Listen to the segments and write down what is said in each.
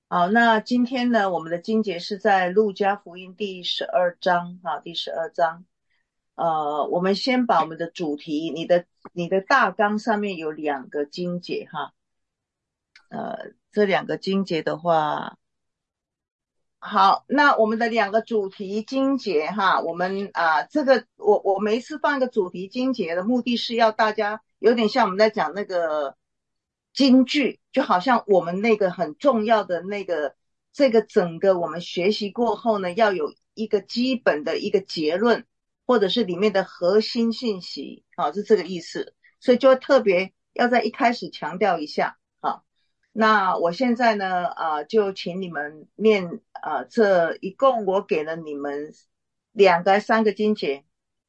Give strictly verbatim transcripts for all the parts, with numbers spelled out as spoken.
好，那今天呢，我们的经节是在路加福音第十二章，哈，第十二章。呃，我们先把我们的主题，你的你的大纲上面有两个经节哈，呃，这两个经节的话，好，那我们的两个主题经节哈，我们啊、这个我我每一次放一个主题经节的目的是要大家有点像我们在讲那个京剧，就好像我们那个很重要的那个这个整个我们学习过后呢，要有一个基本的一个结论，或者是里面的核心信息，好，是这个意思，所以就特别要在一开始强调一下，好。那我现在呢，啊、就请你们念，啊、这一共我给了你们两个三个经节，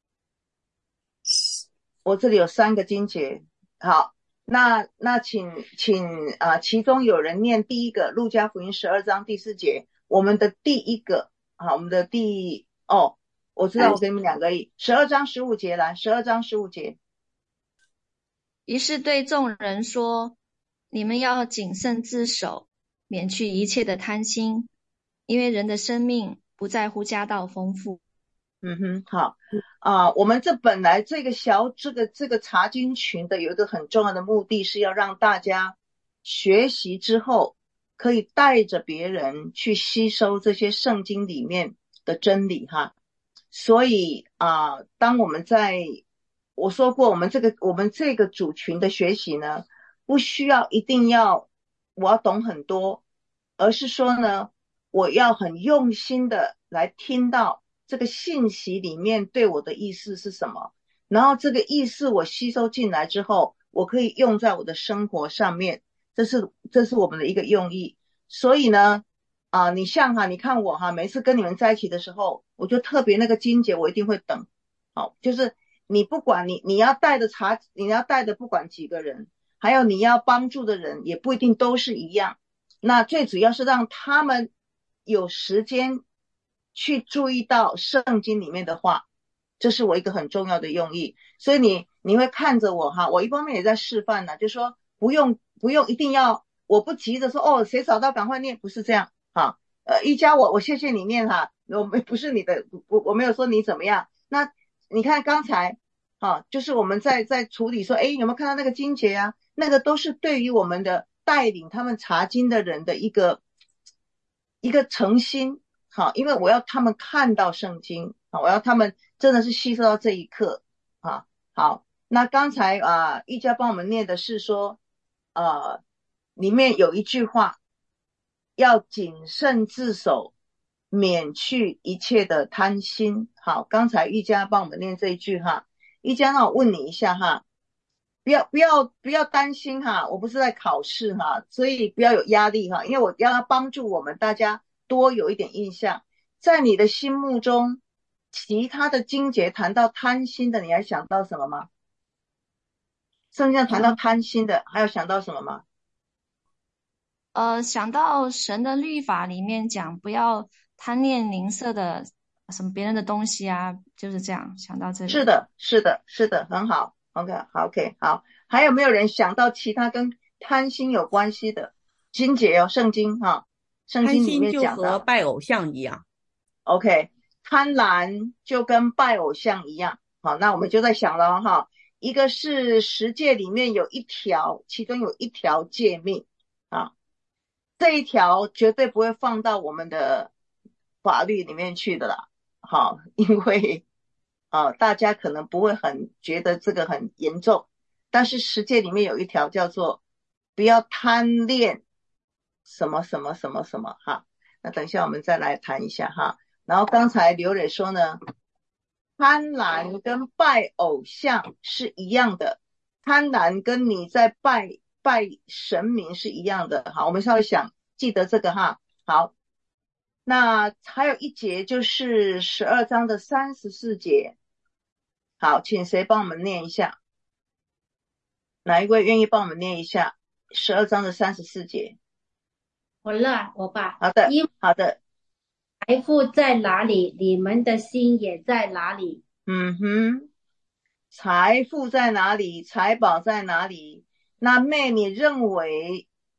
我这里有三个经节。好，那那请请啊、其中有人念第一个路加福音十二章第四节，我们的第一个，好，我们的第哦，我知道我给你们两个而已，十二章十五节来，十二章十五节。 于是对众人说：你们要谨慎自守，免去一切的贪心，因为人的生命不在乎家道丰富。 嗯哼，好啊、我们这本来这个小这个这个查经群的有一个很重要的目的是要让大家学习之后可以带着别人去吸收这些圣经里面的真理哈。所以啊、当我们在我说过，我们这个我们这个组群的学习呢，不需要一定要我要懂很多，而是说呢，我要很用心的来听到这个信息里面对我的意思是什么，然后这个意思我吸收进来之后，我可以用在我的生活上面，这是这是我们的一个用意。所以呢，啊，你像哈，你看我哈，每次跟你们在一起的时候，我就特别那个经节，我一定会等。好，就是你不管你你要带的茶，你要带的不管几个人，还有你要帮助的人，也不一定都是一样。那最主要是让他们有时间去注意到圣经里面的话，这是我一个很重要的用意。所以你你会看着我哈，我一方面也在示范呢，就说不用不用一定要，我不急着说哦，谁找到赶快念，不是这样哈。呃，一加我我谢谢你念哈，我们不是你的，我我没有说你怎么样。那你看刚才啊，就是我们在在处理说，哎，有没有看到那个经节啊？那个都是对于我们的带领他们查经的人的一个一个诚心，好，因为我要他们看到圣经啊，我要他们真的是吸收到这一刻啊。好，那刚才啊，一家帮我们念的是说，呃，里面有一句话，要谨慎自守，免去一切的贪心。好，刚才一家帮我们念这一句哈，一家那我问你一下哈，不要不要不要担心哈，我不是在考试哈，所以不要有压力哈，因为我要帮助我们大家多有一点印象，在你的心目中，其他的经节谈到贪心的，你还想到什么吗？圣经上谈到嗯贪心的，还有想到什么吗？ 呃，想到神的律法里面讲，不要贪恋吝啬的什么别人的东西啊，就是这样想到这个。 是的，是的，是的，很好。OK，好，OK，好。还有没有人想到其他跟贪心有关系的经节哦？圣经哈、圣贪经里心就和面讲到。 拜偶像一样。 OK，贪婪就跟拜偶像一样。好，那我们就在想了哈，一个是十诫里面有一条，其中有一条诫命啊，这一条绝对不会放到我们的法律里面去的啦。好，因为啊，大家可能不会很觉得这个很严重，但是十诫里面有一条叫做不要贪恋什么什么什么什么哈。那等一下我们再来谈一下哈。然后刚才刘蕊说呢，贪婪跟拜偶像是一样的，贪婪跟你在拜拜神明是一样的。好，我们稍微想记得这个哈。好，那还有一节就是十二章的三十四节。好，请谁帮我们念一下？哪一位愿意帮我们念一下十二章的三十四节？ 我乐我吧， 好的， 因为好的。 财富在哪里，你们的心也在哪里。 嗯哼，财富在哪里？财宝在哪里？那妹，你认为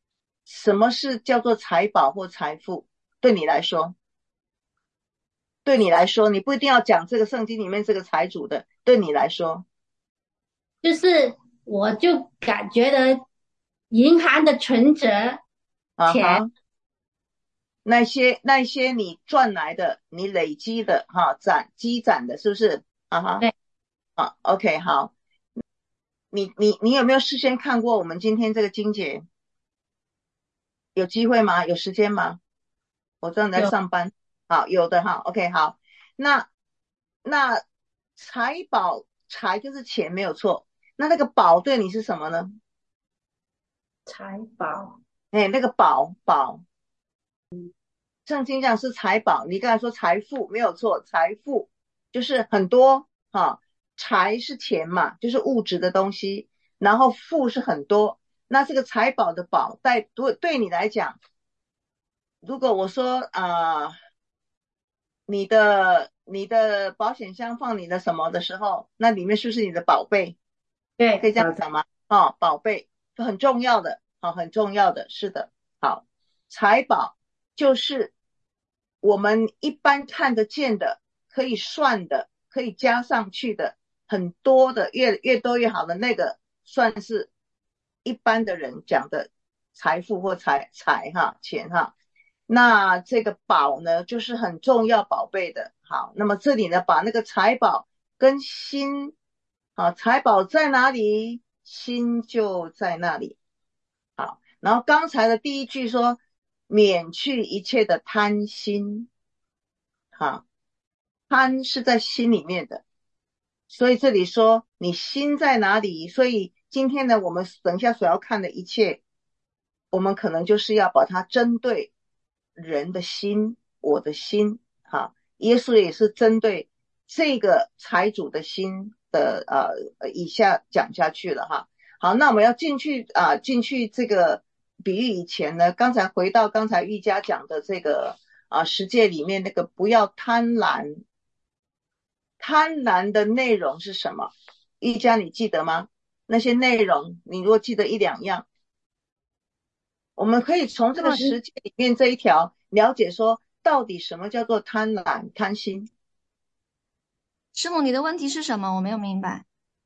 什么是叫做财宝或财富？对你来说，对你来说，你不一定要讲这个圣经里面这个财主的，对你来说， 就是我就感觉得银行的存折钱， 啊哈，那些那些你赚来的，你累积的哈，攒积攒的，是不是？啊哈， 对， 啊，OK，好，你你你有没有事先看过我们今天这个经节？有机会吗？有时间吗？我正在有上班。好，有的哈。OK，好。那那财宝财就是钱，没有错。那那个宝对你是什么呢？ 财宝， 哎，那个宝宝，圣经讲是财宝，你刚才说财富没有错，财富就是很多哈。财是钱嘛，就是物质的东西，然后富是很多。那这个财宝的宝带对对你来讲，如果我说啊、呃你的你的保险箱放你的什么的时候，那里面是不是你的宝贝？可以对，好的， 这样讲吗？哦，宝贝是很重要的，哦，很重要的，是的。好，财宝就是我们一般看得见的，可以算的，可以加上去的，很多的，越越多越好的那个，算是一般的人讲的财富或财财哈钱哈。那这个宝呢，就是很重要宝贝的。好，那么这里呢，把那个财宝跟心，好，财宝在哪里，心就在那里。好，然后刚才的第一句说，免去一切的贪心，好，贪是在心里面的，所以这里说你心在哪里，所以今天呢，我们等一下所要看的一切，我们可能就是要把它针对人的心，我的心，哈，耶稣也是针对这个财主的心的呃以下讲下去了哈。好，那我们要进去啊、呃，进去这个比喻以前呢，刚才回到刚才玉佳讲的这个啊、呃、十诫里面那个不要贪婪，贪婪的内容是什么？玉佳你记得吗？那些内容你如果记得一两样。我们可以从这个那么你十诫里面这一条了解说，到底什么叫做贪婪、贪心？ 师母，你的问题是什么？我没有明白。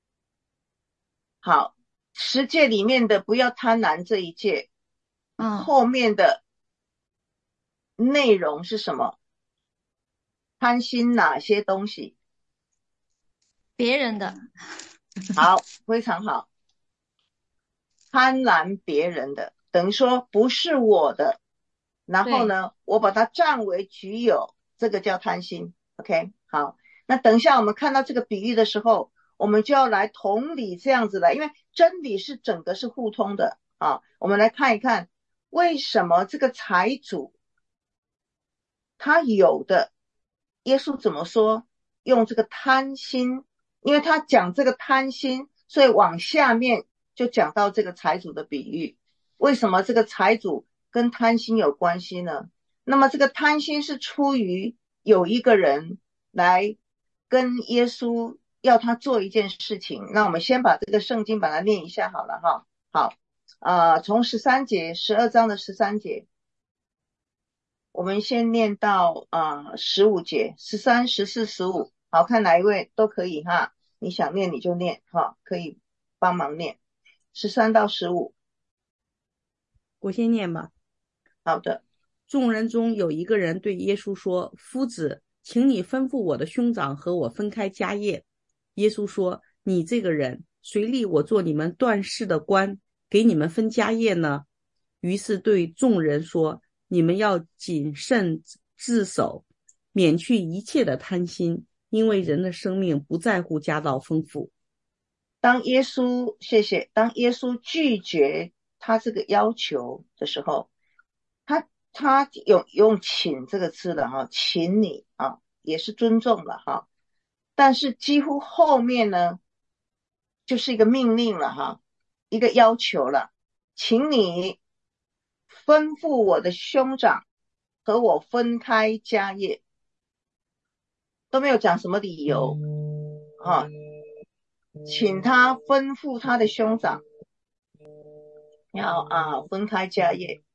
好，十诫里面的不要贪婪这一诫， 嗯， 后面的内容是什么？贪心哪些东西？ 别人的， 好，非常好，贪婪别人的，等于说不是我的，然后对， 呢，我把它占为己有，这个叫贪心。OK，好，那等一下我们看到这个比喻的时候，我们就要来同理这样子的，因为真理是整个是互通的啊。我们来看一看，为什么这个财主他有的，耶稣怎么说？用这个贪心，因为他讲这个贪心，所以往下面就讲到这个财主的比喻。为什么这个财主跟贪心有关系呢？那么这个贪心是出于有一个人来跟耶稣要他做一件事情。那我们先把这个圣经把它念一下好了哈。好，呃，从十三节，十二章的十三节。我们先念到啊十五节，十三、十四、十五，好，看哪一位都可以哈。你想念你就念哈，可以帮忙念十三到十五。 我先念吧。 好的， 众人中有一个人对耶稣说：夫子，请你吩咐我的兄长和我分开家业。耶稣说：你这个人，谁立我做你们断事的官，给你们分家业呢？于是对众人说：你们要谨慎自守，免去一切的贪心，因为人的生命不在乎家道丰富。 当耶稣，谢谢，当耶稣拒绝他这个要求的时候，他他有用请这个字了哈，请你啊，也是尊重了哈。但是几乎后面呢，就是一个命令了哈，一个要求了，请你吩咐我的兄长和我分开家业，都没有讲什么理由啊，请他吩咐他的兄长要啊分开家业。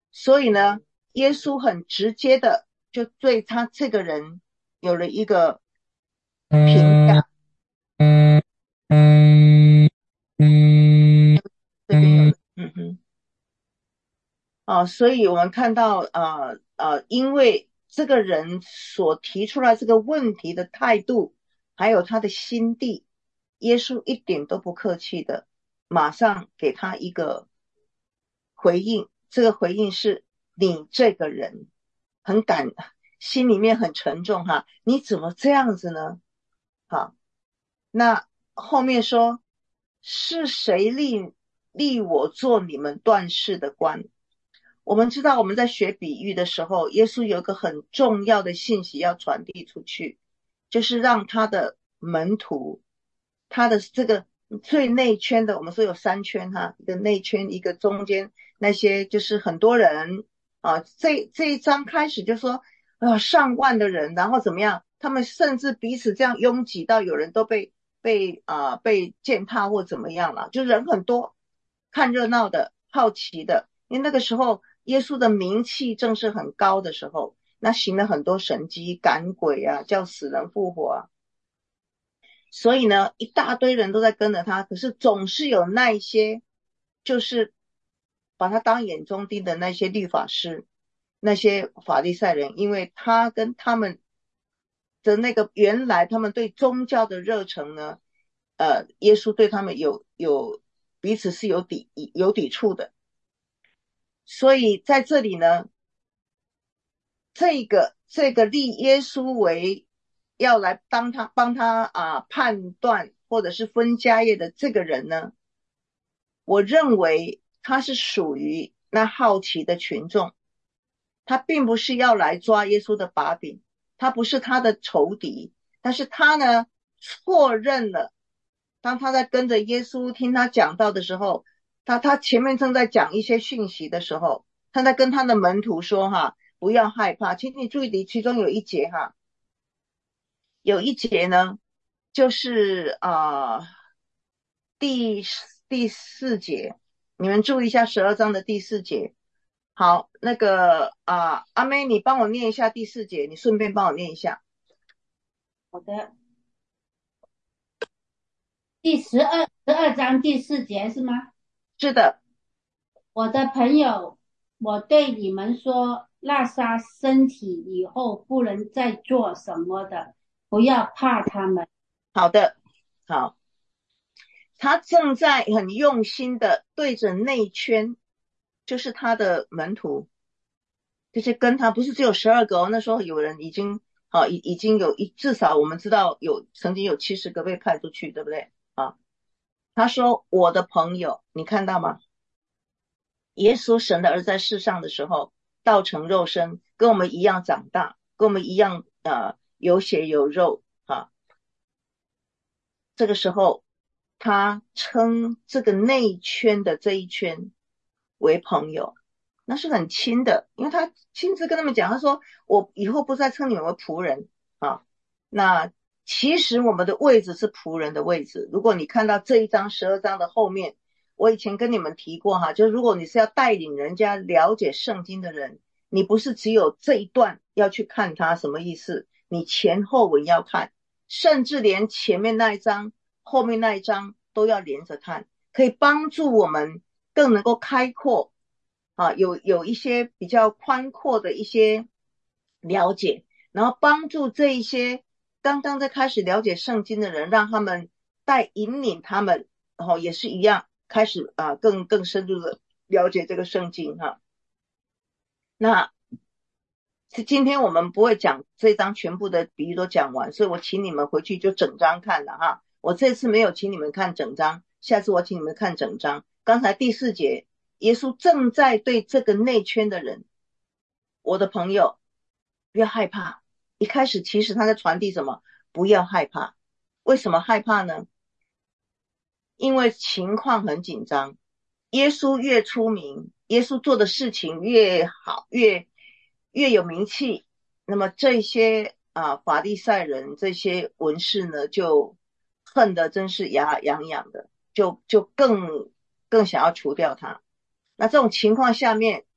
所以呢，耶稣很直接的就对他这个人有了一个评价。这边有了，嗯哼，啊，所以我们看到，呃呃，因为这个人所提出来这个问题的态度，还有他的心地，耶稣一点都不客气的，马上给他一个回应。这个回应是：你这个人很感，心里面很沉重哈，你怎么这样子呢？好，那后面说，是谁立立我做你们断事的官？我们知道我们在学比喻的时候，耶稣有一个很重要的信息要传递出去，就是让他的门徒，他的这个最内圈的，我们说有三圈哈，一个内圈，一个中间，那些就是很多人啊。这这一章开始就说啊，上万的人，然后怎么样？他们甚至彼此这样拥挤到有人都被被啊、呃、被践踏或怎么样了，就人很多，看热闹的、好奇的，因为那个时候耶稣的名气正是很高的时候，那行了很多神迹，赶鬼啊，叫死人复活啊。所以呢，一大堆人都在跟着他，可是总是有那一些就是把他当眼中钉的那些律法师，那些法利赛人，因为他跟他们的那个原来他们对宗教的热忱呢，呃，耶稣对他们有有彼此是有抵有抵触的。所以在这里呢，这个这个立耶稣为要来当他帮他啊判断或者是分家业的这个人呢，我认为他是属于那好奇的群众，他并不是要来抓耶稣的把柄，他不是他的仇敌，但是他呢错认了，当他在跟着耶稣听他讲道的时候，他他前面正在讲一些讯息的时候，他在跟他的门徒说哈，不要害怕。请你注意，其中有一节哈，有一节呢，就是啊、呃、第第四节，你们注意一下十二章的第四节。好，那个啊、呃、阿妹，你帮我念一下第四节，你顺便帮我念一下。 好的，第十二十二章第四节是吗？ 是的。 我的朋友，我对你们说，那杀身体以后不能再做什么的，不要怕他们。 好的，好，他正在很用心的对着内圈，就是他的门徒，就是跟他不是只有十二个哦，那时候有人已经啊已已经有一至少我们知道有曾经有七十个被派出去，对不对啊？他说我的朋友，你看到吗？耶稣神的儿子在世上的时候，道成肉身，跟我们一样长大，跟我们一样呃有血有肉啊。这个时候，他称这个内圈的这一圈为朋友，那是很亲的，因为他亲自跟他们讲，他说我以后不再称你们为仆人啊。那其实我们的位置是仆人的位置。如果你看到这一章十二章的后面，我以前跟你们提过哈，就是如果你是要带领人家了解圣经的人，你不是只有这一段要去看它什么意思，你前后文要看，甚至连前面那一章后面那一章都要连着看，可以帮助我们更能够开阔啊，有有一些比较宽阔的一些了解，然后帮助这一些刚刚在开始了解圣经的人，让他们带引领他们，然后也是一样开始啊更更深入的了解这个圣经哈。那今天我们不会讲这章全部的比喻都讲完，所以我请你们回去就整章看了哈。我这次没有请你们看整章，下次我请你们看整章。刚才第四节，耶稣正在对这个内圈的人，我的朋友，不要害怕。一开始其实他在传递什么？不要害怕。为什么害怕呢？因为情况很紧张，耶稣越出名，耶稣做的事情越好，越越有名气，那么这些啊法利赛人这些文士呢，就恨得真是牙痒痒的，就就更更想要除掉他。那这种情况下面，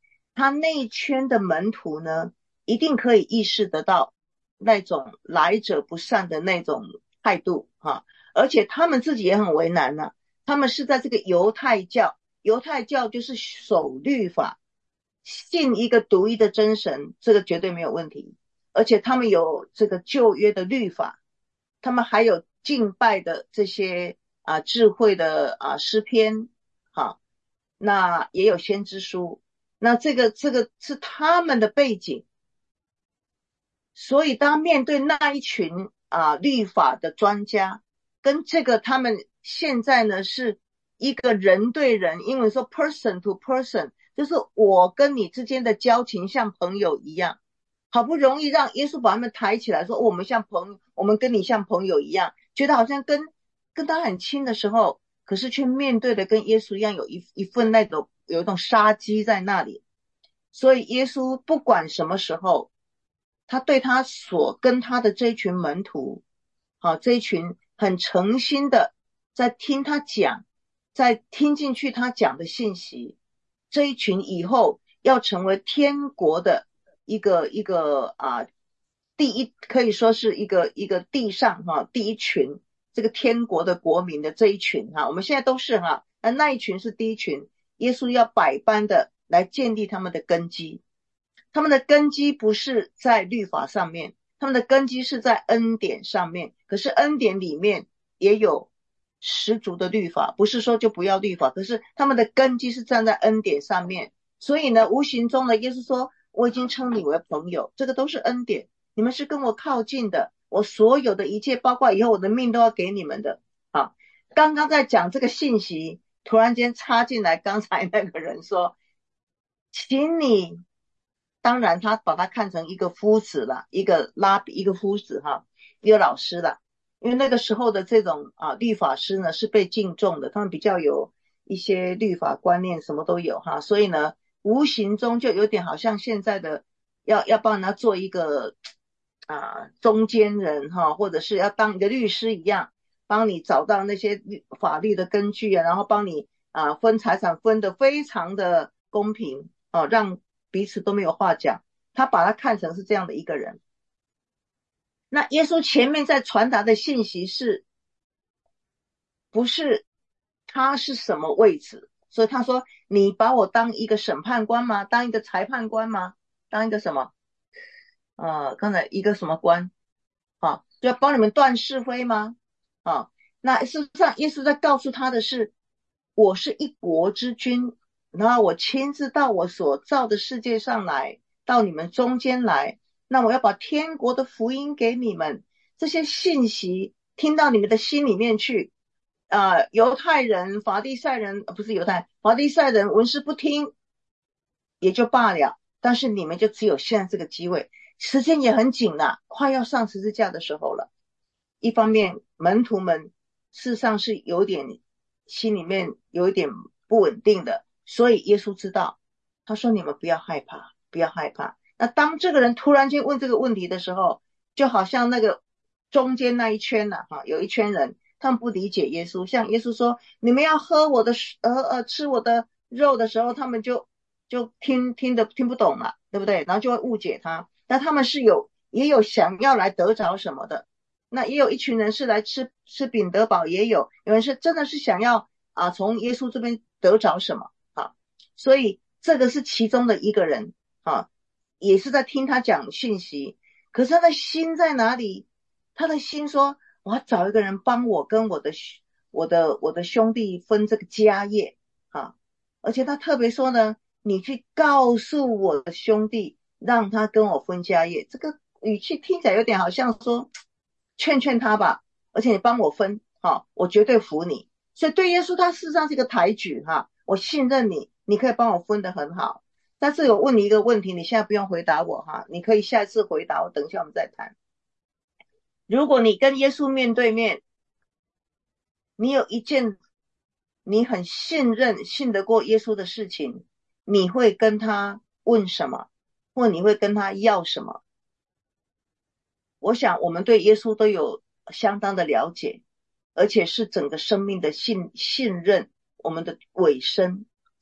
他那一圈的门徒呢，一定可以意识得到那种来者不善的那种态度哈，而且他们自己也很为难呢、啊。他们是在这个犹太教，犹太教就是守律法，信一个独一的真神，这个绝对没有问题。而且他们有这个旧约的律法，他们还有敬拜的这些啊智慧的啊诗篇，好，那也有先知书，那这个这个是他们的背景。所以当面对那一群啊律法的专家，跟这个他们现在呢是一个人对人，英文说 person to person， 就是我跟你之间的交情像朋友一样，好不容易让耶稣把他们抬起来说、哦、我们像朋友，我们跟你像朋友一样，觉得好像跟跟他很亲的时候，可是却面对的跟耶稣一样有一一份那种有一种杀机在那里。所以耶稣不管什么时候，他对他所跟他的这一群门徒，好，这一群很诚心的在听他讲，在听进去他讲的信息，这一群以后要成为天国的一个一个啊，第一可以说是一个一个地上哈、啊、第一群这个天国的国民的这一群哈、啊，我们现在都是哈，那、啊、那一群是第一群，耶稣要百般的来建立他们的根基。他们的根基不是在律法上面，他们的根基是在恩典上面。可是恩典里面也有十足的律法，不是说就不要律法，可是他们的根基是站在恩典上面。所以呢，无形中呢，耶稣说我已经称你为朋友，这个都是恩典，你们是跟我靠近的，我所有的一切包括以后我的命都要给你们的。好，刚刚在讲这个信息，突然间插进来刚才那个人说请你，当然他把他看成一个夫子了，一个拉比，一个夫子哈，一个老师了。因为那个时候的这种啊律法师呢是被敬重的，他们比较有一些律法观念，什么都有哈，所以呢无形中就有点好像现在的要要帮他做一个啊中间人哈，或者是要当一个律师一样，帮你找到那些法律的根据啊，然后帮你啊分财产分得非常的公平哦，让彼此都没有话讲，他把他看成是这样的一个人。那耶稣前面在传达的信息是不是他是什么位置？所以他说你把我当一个审判官吗？当一个裁判官吗？当一个什么呃，刚才一个什么官啊？就要帮你们断是非吗？啊，那事实上耶稣在告诉他的是我是一国之君，然后我亲自到我所造的世界上来，到你们中间来，那我要把天国的福音给你们，这些信息听到你们的心里面去。呃，犹太人、法利赛人、呃、不是犹太法利赛人文士不听也就罢了，但是你们就只有现在这个机会，时间也很紧了，快要上十字架的时候了。一方面门徒们事实上是有点心里面有一点不稳定的，所以耶稣知道，他说你们不要害怕，不要害怕。那当这个人突然间问这个问题的时候，就好像那个中间那一圈呢、啊，有一圈人他们不理解耶稣，像耶稣说你们要喝我的呃呃吃我的肉的时候，他们就就听听得听不懂了，对不对？然后就会误解他。那他们是有也有想要来得着什么的，那也有一群人是来吃吃饼得饱，也有有人是真的是想要啊从耶稣这边得着什么啊，所以这个是其中的一个人啊，也是在听他讲讯息，可是他的心在哪里？他的心说我要找一个人帮我跟我的我的我的兄弟分这个家业啊，而且他特别说呢，你去告诉我的兄弟让他跟我分家业，这个语气听起来有点好像说劝劝他吧，而且你帮我分啊，我绝对服你。所以对耶稣他事实上是一个抬举哈，我信任你，你可以帮我分得很好。但是我问你一个问题，你现在不用回答我哈，你可以下一次回答我，等一下我们再谈。如果你跟耶稣面对面，你有一件你很信任信得过耶稣的事情，你会跟他问什么，或你会跟他要什么？我想我们对耶稣都有相当的了解，而且是整个生命的信信任，我们的尾声啊，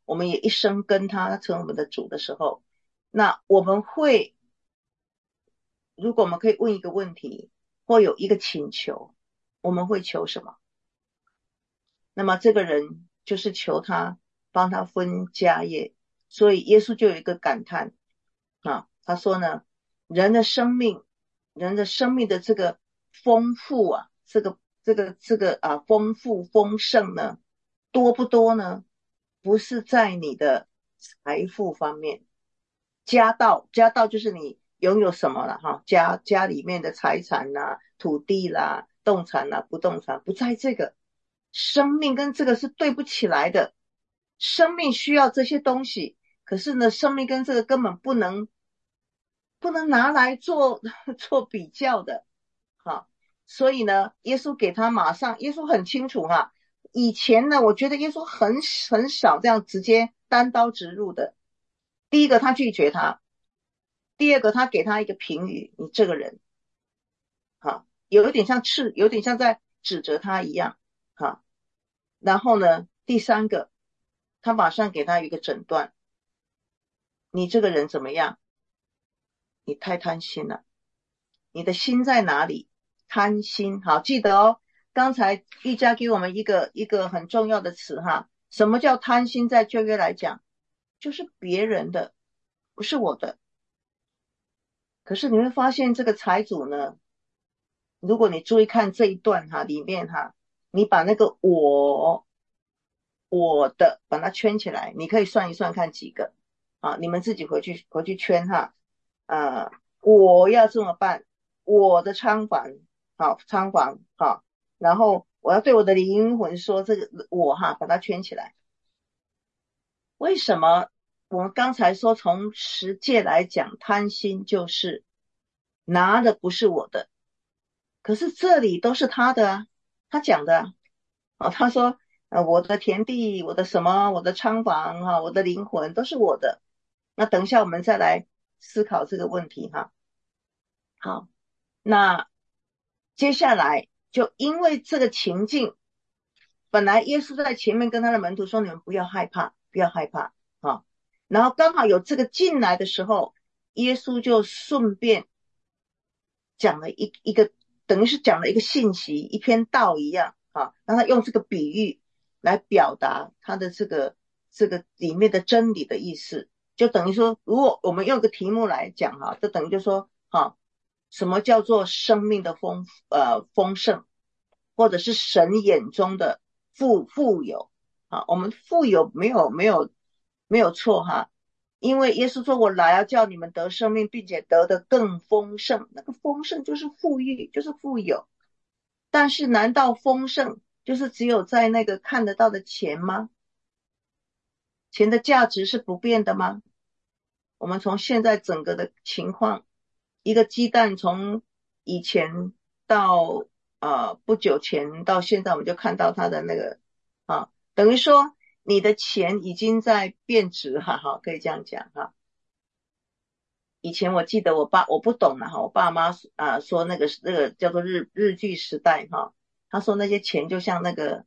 我们也一生跟他成为我们的主的时候，那我们会，如果我们可以问一个问题，或有一个请求，我们会求什么？那么这个人就是求他帮他分家业，所以耶稣就有一个感叹啊，他说呢，人的生命，人的生命的这个丰富啊，这个这个这个啊丰富丰盛呢，多不多呢？不是在你的财富方面，家道，家道就是你拥有什么了哈，家家里面的财产啦、土地啦、动产啦、不动产，不在这个。生命跟这个是对不起来的，生命需要这些东西，可是呢，生命跟这个根本不能不能拿来做做比较的，哈。所以呢，耶稣给他马上，耶稣很清楚哈。以前呢，我觉得耶稣很很少这样直接单刀直入的。第一个，他拒绝他；第二个，他给他一个评语：你这个人，哈，有一点像斥，有点像在指责他一样，哈。然后呢，第三个，他马上给他一个诊断：你这个人怎么样？你太贪心了，你的心在哪里？贪心，好，记得哦。刚才玉佳给我们一个一个很重要的词哈，什么叫贪心？在旧约来讲，就是别人的，不是我的。可是你会发现这个财主呢，如果你注意看这一段哈，里面哈，你把那个我我的把它圈起来，你可以算一算看几个啊，你们自己回去回去圈哈。呃，我要这么办，我的仓房，好，仓房，好，然后我要对我的灵魂说这个我哈，把它圈起来。为什么我们刚才说从十诫来讲，贪心就是拿的不是我的，可是这里都是他的啊，他讲的啊，哦，他说呃，我的田地，我的什么，我的仓房哈，我的灵魂都是我的。那等一下我们再来思考这个问题哈。好，那接下来就因为这个情境，本来耶稣在前面跟他的门徒说，你们不要害怕，不要害怕啊。然后刚好有这个进来的时候，耶稣就顺便讲了一一个，等于是讲了一个信息，一篇道一样啊，让他用这个比喻来表达他的这个这个里面的真理的意思。就等于说，如果我们用个题目来讲哈，就等于就说哈，什么叫做生命的丰呃丰盛，或者是神眼中的富富有啊？我们富有没有没有没有错哈，因为耶稣说我来要叫你们得生命，并且得的更丰盛。那个丰盛就是富裕，就是富有。但是难道丰盛就是只有在那个看得到的钱吗？钱的价值是不变的吗？我们从现在整个的情况，一个鸡蛋从以前到呃不久前到现在，我们就看到它的那个啊，等于说你的钱已经在变值，哈哈，可以这样讲哈。以前我记得我爸我不懂了哈，我爸妈啊说那个那个叫做日日据时代哈，他说那些钱就像那个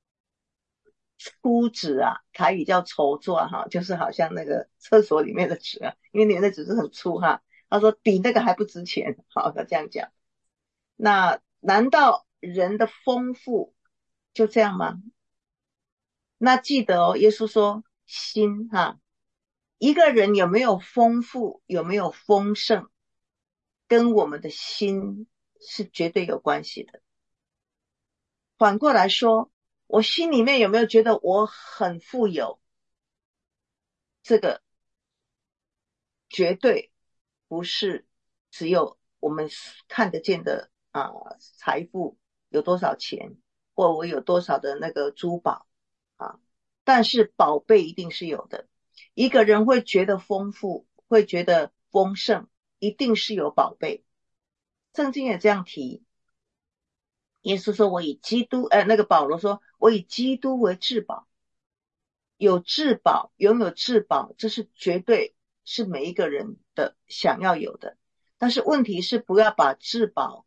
粗纸啊，台语叫筹座哈，就是好像那个厕所里面的纸啊，因为你的纸是很粗哈。他说比那个还不值钱，好，他这样讲。那难道人的丰富就这样吗？那记得哦，耶稣说心哈，一个人有没有丰富，有没有丰盛，跟我们的心是绝对有关系的。反过来说，我心里面有没有觉得我很富有，这个绝对不是只有我们看得见的啊财富有多少钱，或我有多少的那个珠宝啊，但是宝贝一定是有的。一个人会觉得丰富，会觉得丰盛，一定是有宝贝。圣经也这样提，耶稣说我以基督呃，那个保罗说我以基督为至宝。有至宝，拥有至宝，这是绝对是每一个人的想要有的。但是问题是不要把至宝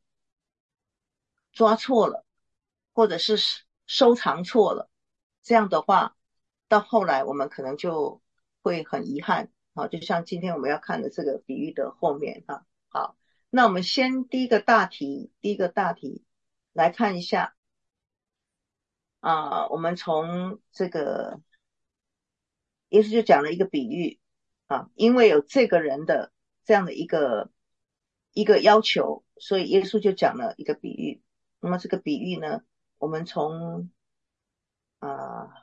抓错了，或者是收藏错了，这样的话到后来我们可能就会很遗憾啊，就像今天我们要看的这个比喻的后面啊。好，那我们先第一个大题，第一个大题来看一下啊，我们从这个耶稣就讲了一个比喻啊，因为有这个人的这样的一个一个要求，所以耶稣就讲了一个比喻。那么这个比喻呢，我们从啊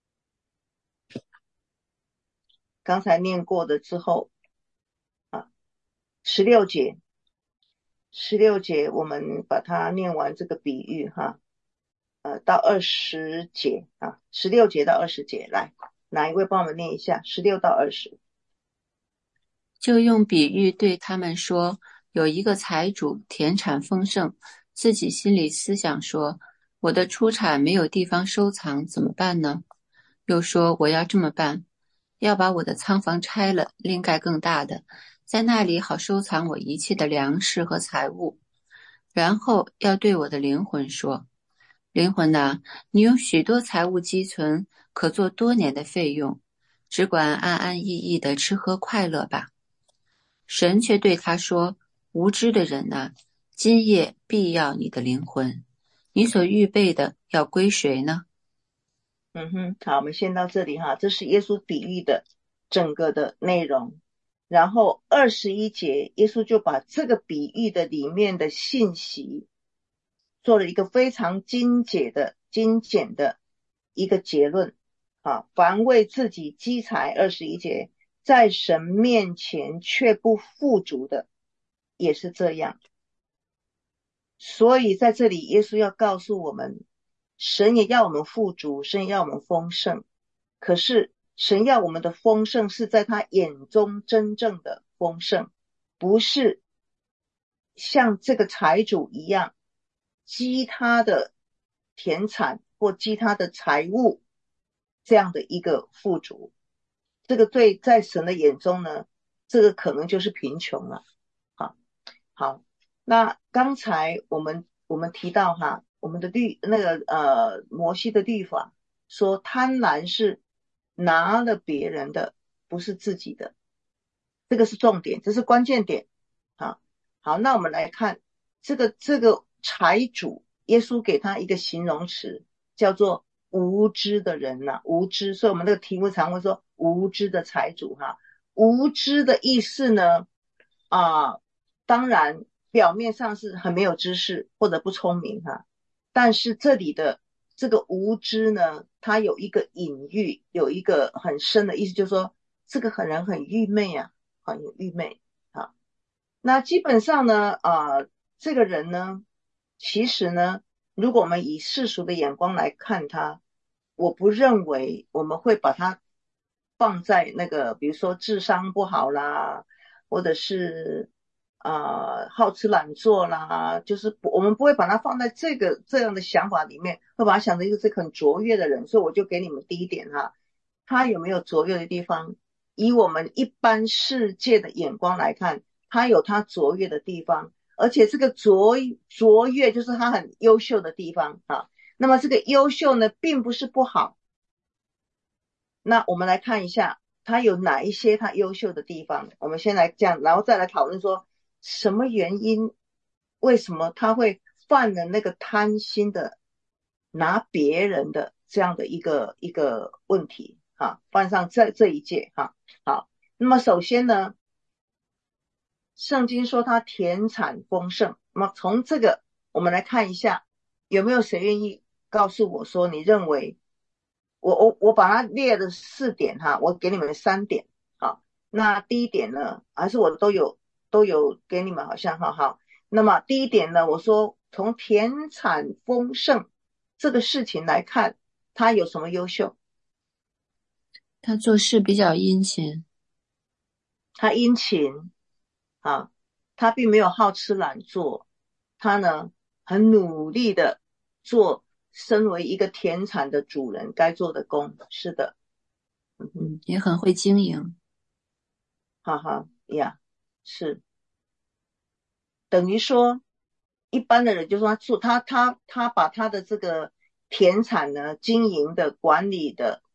刚才念过的之后啊，十六节，十六节我们把它念完这个比喻哈，呃，到二十节啊，十六节到二十节，来，哪一位帮我们念一下？十六到二十。 就用比喻对他们说，有一个财主田产丰盛，自己心里思想说，我的出产没有地方收藏，怎么办呢？又说我要这么办，要把我的仓房拆了，另盖更大的，在那里好收藏我一切的粮食和财物。然后要对我的灵魂说，灵魂哪，你有许多财物积存，可做多年的费用，只管安安逸逸的吃喝快乐吧。神却对他说，无知的人哪，今夜必要你的灵魂，你所预备的要归谁呢？ 嗯哼，好，我们先到这里哈，这是耶稣比喻的整个的内容。然后二十一节，耶稣就把这个比喻的里面的信息做了一个非常精简的精简的一个结论啊，凡为自己积财，二十一节，在神面前却不富足的，也是这样。所以在这里耶稣要告诉我们，神也要我们富足，神也要我们丰盛，可是神要我们的丰盛是在他眼中真正的丰盛，不是像这个财主一样积他的田产或积他的财物这样的一个富足。这个对在神的眼中呢，这个可能就是贫穷了。好，好，那刚才我们我们提到哈，我们的律那个呃摩西的律法说，贪婪是拿了别人的，不是自己的，这个是重点，这是关键点。好，好，那我们来看这个这个财主，耶稣给他一个形容词，叫做无知的人呐、啊，无知。所以我们那个题目常会说无知的财主哈。无知的意思呢，啊，当然表面上是很没有知识或者不聪明哈，但是这里的这个无知呢，它有一个隐喻，有一个很深的意思，就是说这个人很愚昧啊，很愚昧啊。那基本上呢，啊，这个人呢，其实呢，如果我们以世俗的眼光来看他，我不认为我们会把他放在那个，比如说智商不好啦，或者是啊、呃、好吃懒做啦，就是我们不会把它放在这个这样的想法里面，会把它想成一个这个很卓越的人。所以我就给你们第一点哈，他有没有卓越的地方？以我们一般世界的眼光来看，他有他卓越的地方，而且这个卓卓越就是他很优秀的地方啊。那么这个优秀呢，并不是不好。那我们来看一下，他有哪一些他优秀的地方？我们先来这样，然后再来讨论说，什么原因，为什么他会犯了那个贪心的拿别人的这样的一个一个问题啊，犯上这这一戒哈。好，那么首先呢，圣经说他田产丰盛，那么从这个我们来看一下，有没有谁愿意告诉我说，你认为我我我把它列了四点哈，我给你们三点。好，那第一点呢，还是我都有都有给你们好像哈哈。那么第一点呢，我说从田产丰盛这个事情来看，他有什么优秀？ 他做事比较殷勤， 他殷勤啊，他并没有好吃懒做，他呢很努力的做身为一个田产的主人该做的工。是的，嗯哼， 嗯，也很会经营。 哈哈呀，是等于说一般的人就说他做他他他把他的这个田产呢经营的管理的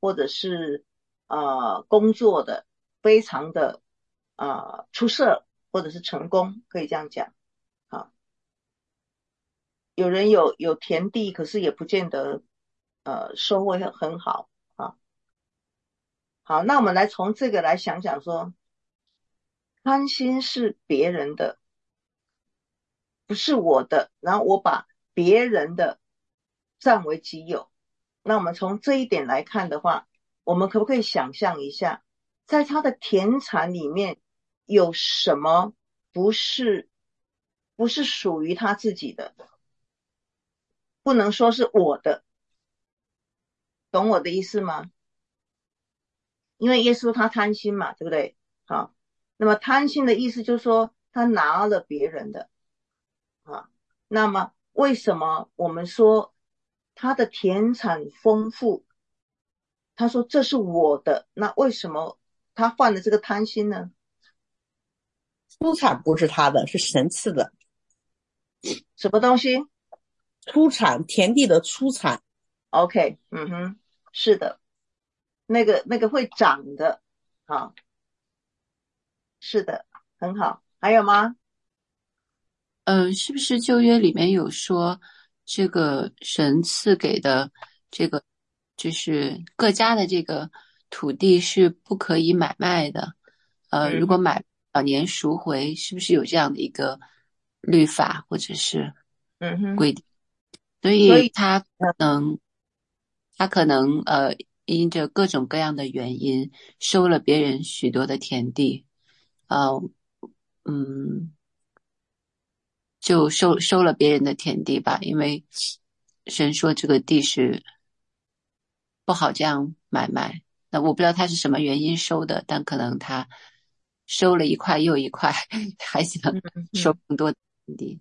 或者是呃工作的非常的呃出色，或者是成功，可以这样讲。好，有人有有田地，可是也不见得呃收获很好啊。好，那我们来从这个来想想说，贪心是别人的，不是我的，然后我把别人的占为己有。那我们从这一点来看的话，我们可不可以想象一下，在他的田产里面有什么不是不是属于他自己的，不能说是我的，懂我的意思吗？因为耶稣他贪心嘛，对不对？好，那么贪心的意思就是说他拿了别人的啊。那么为什么我们说他的田产丰富？他说这是我的，那为什么他犯了这个贪心呢？ 出产不是他的，是神赐的。 什么东西？ 出产，田地的出产。 OK， 嗯哼，是的，那个那个会长的，啊，是的，很好。还有吗？ 嗯、呃，是不是旧约里面有说，这个神赐给的这个，就是各家的这个土地是不可以买卖的？呃， 嗯如果买早年赎回，是不是有这样的一个律法或者是嗯哼， 规定？所所以以他可能，他可能呃，因着各种各样的原因，收了别人许多的田地，呃，嗯。就收收了别人的田地吧，因为神说这个地是不好这样买卖。那我不知道他是什么原因收的，但可能他收了一块又一块，还想嗯收嗯， 更多的田地。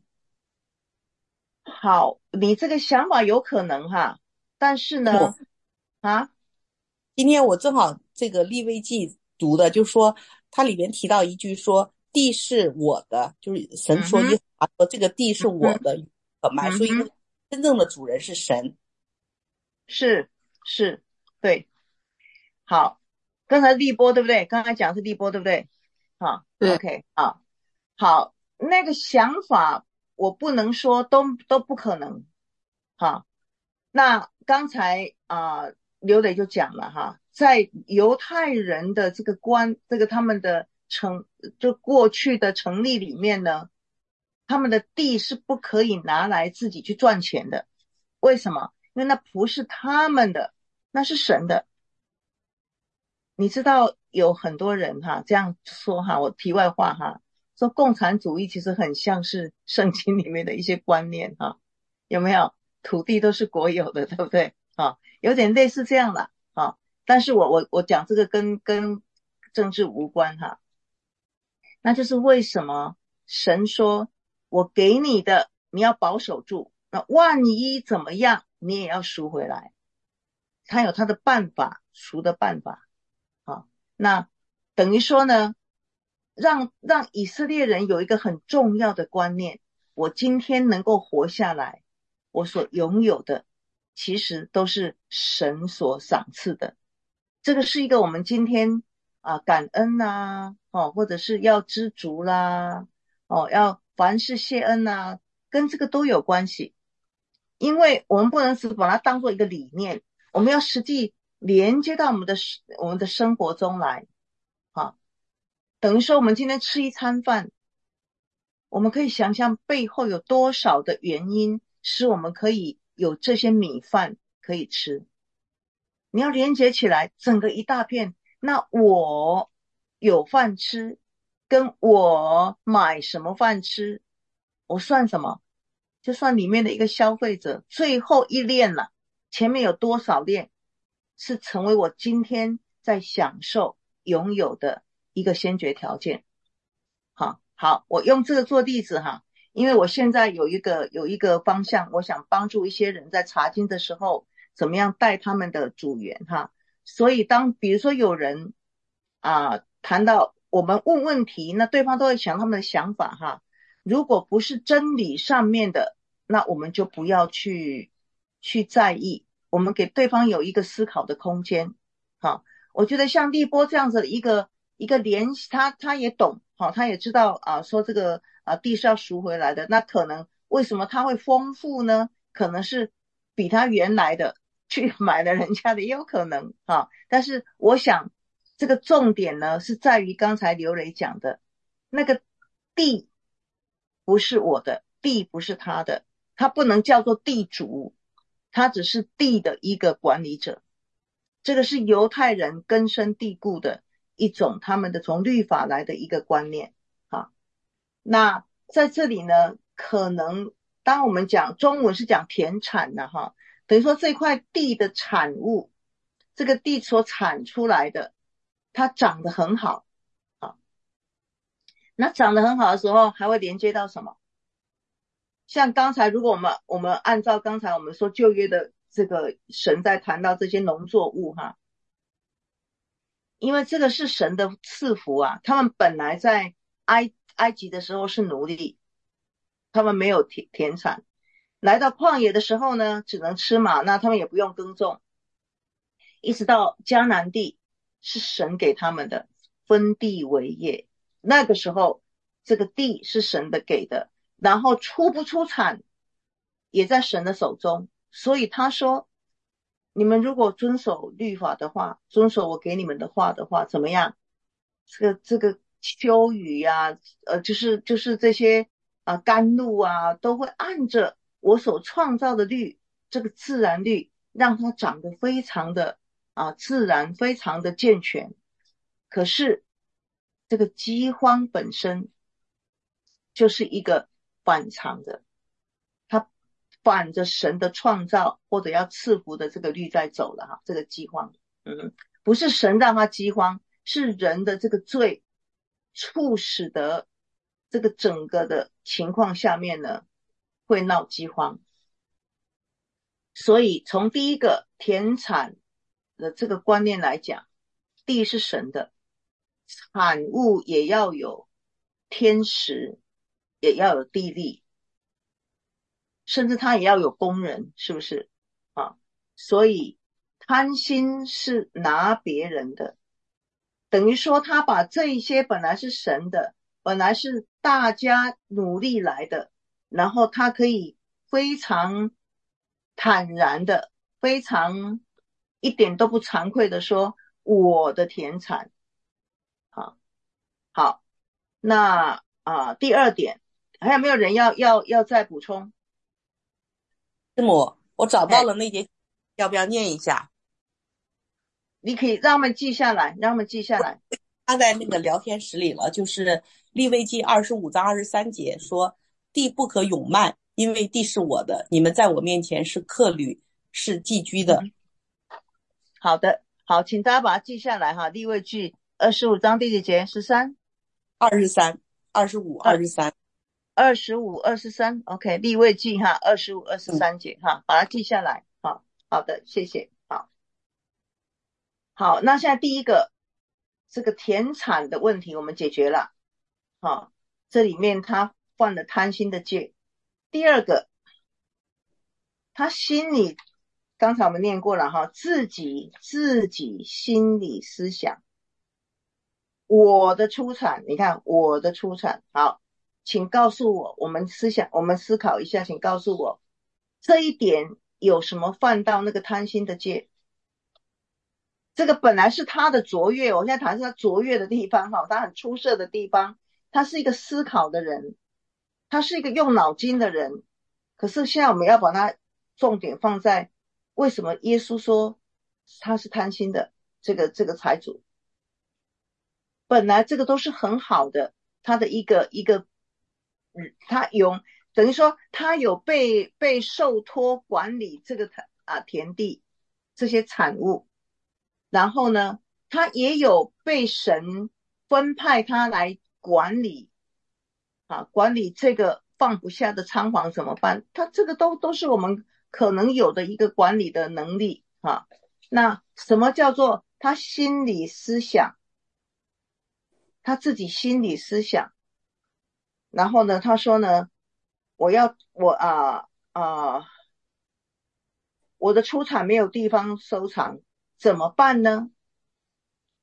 好，你这个想法有可能哈，但是呢，啊， 今天我正好这个利未记读的，就说它里面提到一句说地是我的，就是神说嗯哼， 耶和华说这个地是我嗯的，可卖，所以那嗯哼， 个真正的主人是神。 是是，对，好，刚才利波对不对？刚才讲的是利波对不对？好对， ，OK，好，好，那个想法我不能说都都不可能，好，那刚才啊、呃刘磊就讲了哈，在犹太人的这个观，这个他们的成就过去的成立里面呢，他们的地是不可以拿来自己去赚钱的。为什么？因为那不是他们的，那是神的。你知道有很多人哈这样说哈，我题外话哈，说共产主义其实很像是圣经里面的一些观念哈，有没有？土地都是国有的，对不对？啊，有点类似这样的啊。但是我我我讲这个跟跟政治无关哈，那就是为什么神说我给你的你要保守住，那万一怎么样你也要赎回来，他有他的办法，赎的办法。啊，那等于说呢，让让以色列人有一个很重要的观念：我今天能够活下来，我所拥有的其实都是神所赏赐的。这个是一个我们今天啊感恩呐、啊，哦，或者是要知足啦，哦，要凡事谢恩呐、啊，跟这个都有关系。因为我们不能只把它当做一个理念，我们要实际连接到我们的我们的生活中来，啊，等于说我们今天吃一餐饭，我们可以想象背后有多少的原因使我们可以有这些米饭可以吃。你要连接起来，整个一大片，那我有饭吃，跟我买什么饭吃，我算什么？就算里面的一个消费者，最后一链了，前面有多少链是成为我今天在享受拥有的一个先决条件。好，好，我用这个做例子哈，因为我现在有一个有一个方向，我想帮助一些人在查经的时候，怎么样带他们的组员哈。所以当比如说有人啊谈到我们问问题，那对方都会想他们的想法哈。如果不是真理上面的，那我们就不要去去在意，我们给对方有一个思考的空间。 哈。我觉得像利波这样子的一个一个联系，他他也懂，哈，他也知道啊，说这个啊地是要赎回来的，那可能为什么他会丰富呢？可能是比他原来的去买了人家的，也有可能啊。但是我想这个重点呢是在于刚才刘磊讲的那个地不是我的，地不是他的，他不能叫做地主，他只是地的一个管理者。这个是犹太人根深蒂固的一种他们的从律法来的一个观念啊。那在这里呢，可能当我们讲中文是讲田产的哈，等于说这块地的产物，这个地所产出来的，它长得很好啊。那长得很好的时候，还会连接到什么？像刚才，如果我们我们按照刚才我们说旧约的这个神在谈到这些农作物哈，因为这个是神的赐福啊，他们本来在埃埃及的时候是奴隶，他们没有田田产，来到旷野的时候呢，只能吃马，那他们也不用耕种，一直到迦南地是神给他们的，分地为业，那个时候这个地是神的给的，然后出不出产也在神的手中，所以他说你们如果遵守律法的话，遵守我给你们的话的话，怎么样？这个这个秋雨啊，呃，就是就是这些啊甘露啊，都会按着我所创造的律，这个自然律，让它长得非常的啊自然，非常的健全。可是这个饥荒本身就是一个反常的，它反着神的创造或者要赐福的这个律在走了哈，这个饥荒，嗯，不是神让它饥荒，是人的这个罪促使得这个整个的情况下面呢会闹饥荒。所以从第一个田产的这个观念来讲，地是神的，产物也要有天时，也要有地利，甚至他也要有工人，是不是啊？所以贪心是拿别人的，等于说他把这一些本来是神的，本来是大家努力来的，然后他可以非常坦然的，非常一点都不惭愧的说我的田产。好，好，那啊，第二点，还有没有人要要要再补充？ 师母，我找到哎， 了那节，要不要念一下？ 你可以让他们记下来，让他们记下来。 他在那个聊天室里了，就是利未记二十五章二十三节说：“地不可永慢，因为地是我的，你们在我面前是客旅，是寄居的。 嗯，好的，好，请大家把它记下来哈。利未记二十五章第几节？十三、 二十三、二十五、二十三。 二十五、二十三。OK， 利未记哈，二十五、二十三节哈，把它记下来。好，好的，谢谢。好，好，那现在第一个这个田产的问题我们解决了。好，这里面他犯了贪心的戒。第二个，他心里，刚才我们念过了哈，自己自己心里思想，我的出产，你看我的出产，好，请告诉我，我们思想，我们思考一下，请告诉我这一点有什么犯到那个贪心的戒？这个本来是他的卓越，我现在谈是他卓越的地方哈，他很出色的地方，他是一个思考的人，他是一个用脑筋的人，可是现在我们要把他重点放在为什么耶稣说他是贪心的这个这个财主，本来这个都是很好的，他的一个一个，嗯，他有等于说他有被被受托管理这个啊田地这些产物，然后呢，他也有被神分派他来管理啊，管理这个放不下的仓房怎么办？他这个都都是我们可能有的一个管理的能力啊。那什么叫做他心理思想？他自己心理思想，然后呢，他说呢，我要我啊啊、呃，我的出产没有地方收藏，怎么办呢？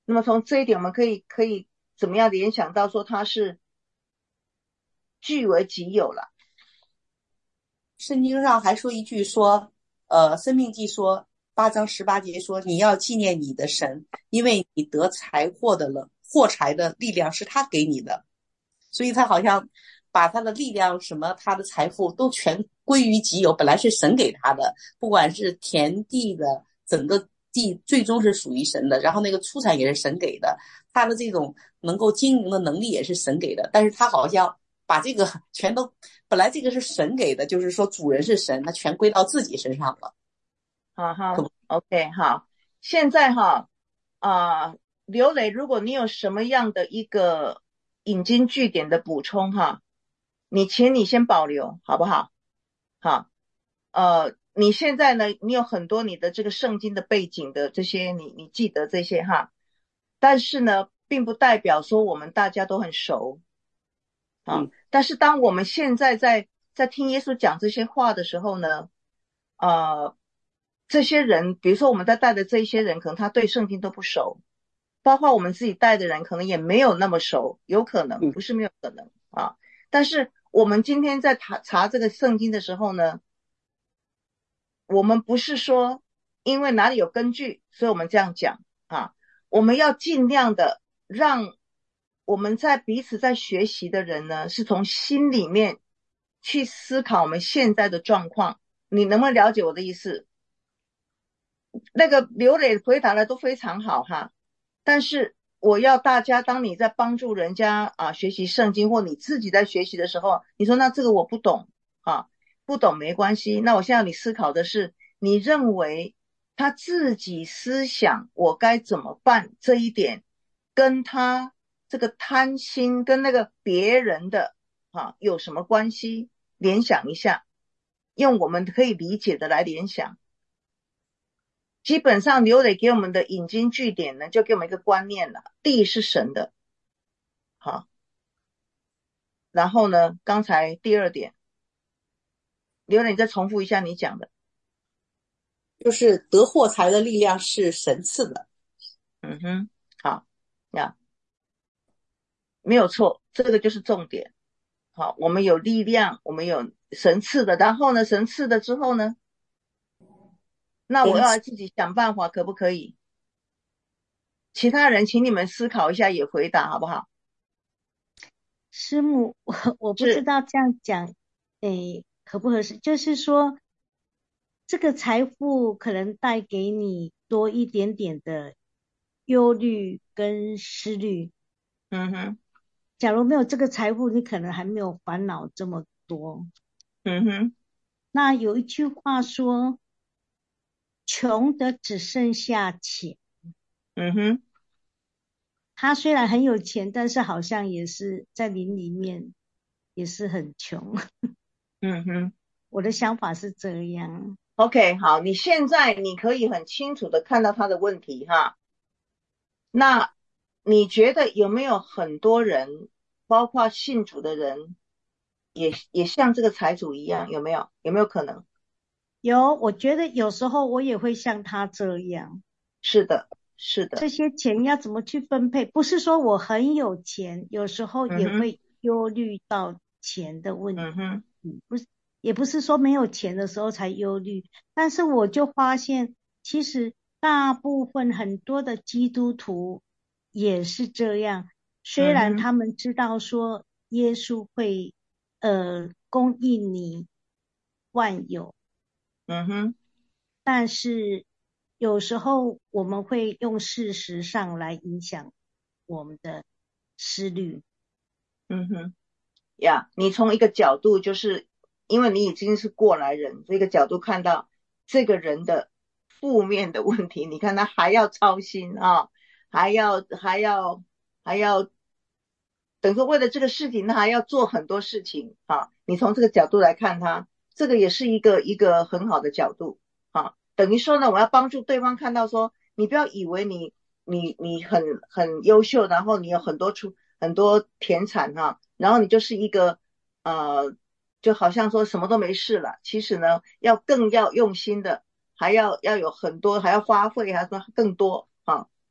那么从这一点，我们可以可以怎么样联想到说它是据为己有了？ 圣经上还说一句说，呃，生命记说八章十八节说，你要纪念你的神，因为你得财货的了，获财的力量是他给你的，所以他好像把他的力量什么，他的财富都全归于己有，本来是神给他的，不管是田地的整个地，最终是属于神的，然后那个出产也是神给的，他的这种能够经营的能力也是神给的，但是他好像把这个全都，本来这个是神给的，就是说主人是神，他全归到自己身上了。 好好 ，OK， 好，现在哈啊、呃，刘磊，如果你有什么样的一个引经据典的补充哈，你请你先保留好不好？好，呃，你现在呢，你有很多你的这个圣经的背景的这些，你你记得这些哈，但是呢，并不代表说我们大家都很熟啊。 嗯， 但是当我们现在在在听耶稣讲这些话的时候呢，呃。这些人，比如说我们在带的这一些人，可能他对圣经都不熟，包括我们自己带的人，可能也没有那么熟，有可能，不是没有可能啊。但是我们今天在查查这个圣经的时候呢，我们不是说因为哪里有根据，所以我们这样讲啊，我们要尽量的让我们在彼此在学习的人呢，是从心里面去思考我们现在的状况。你能不能了解我的意思？那个刘磊回答的都非常好哈，但是我要大家，当你在帮助人家啊学习圣经，或你自己在学习的时候，你说那这个我不懂啊，不懂没关系。那我现在要你思考的是，你认为他自己思想我该怎么办这一点，跟他这个贪心跟那个别人的啊有什么关系？联想一下，用我们可以理解的来联想。基本上刘磊给我们的引经据典呢，就给我们一个观念了，地是神的。好，然后呢，刚才第二点，刘磊你再重复一下你讲的。 就是得获财的力量是神赐的。 嗯哼，好呀，没有错，这个就是重点。好，我们有力量，我们有神赐的，然后呢，神赐的之后呢，那我要自己想办法，可不可以？其他人请你们思考一下，也回答好不好？ 师母，我我不知道这样讲，诶，合不合适？就是说，这个财富可能带给你多一点点的忧虑跟思虑。 嗯哼， 假如没有这个财富，你可能还没有烦恼这么多。 嗯哼， 那有一句话说，穷的只剩下钱。 嗯哼。 他虽然很有钱，但是好像也是在林里面也是很穷。 嗯哼， 我的想法是这样。 OK， 好，你现在你可以很清楚的看到他的问题哈。那你觉得有没有很多人，包括信主的人，也也像这个财主一样，有没有？有没有可能？ 有，我觉得有时候我也会像他这样。 是的。是的， 这些钱要怎么去分配？不是说我很有钱，有时候也会忧虑到钱的问题。 嗯哼， 不是，也不是说没有钱的时候才忧虑，但是我就发现，其实大部分很多的基督徒也是这样。虽然他们知道说耶稣会呃供应你万有， 嗯哼， 但是有时候我们会用事实上来影响我们的思虑。 嗯哼，呀、yeah, 你从一个角度，就是因为你已经是过来人，这个角度看到这个人的负面的问题，你看他还要操心啊，还要还要还要，等于说为了这个事情，他还要做很多事情啊。你从这个角度来看他，这个也是一个一个很好的角度啊。等于说呢，我要帮助对方看到说，你不要以为你你你很很优秀，然后你有很多出很多田产哈、啊，然后你就是一个呃，就好像说什么都没事了。其实呢，要更要用心的，还要要有很多，还要花费，还要更多啊。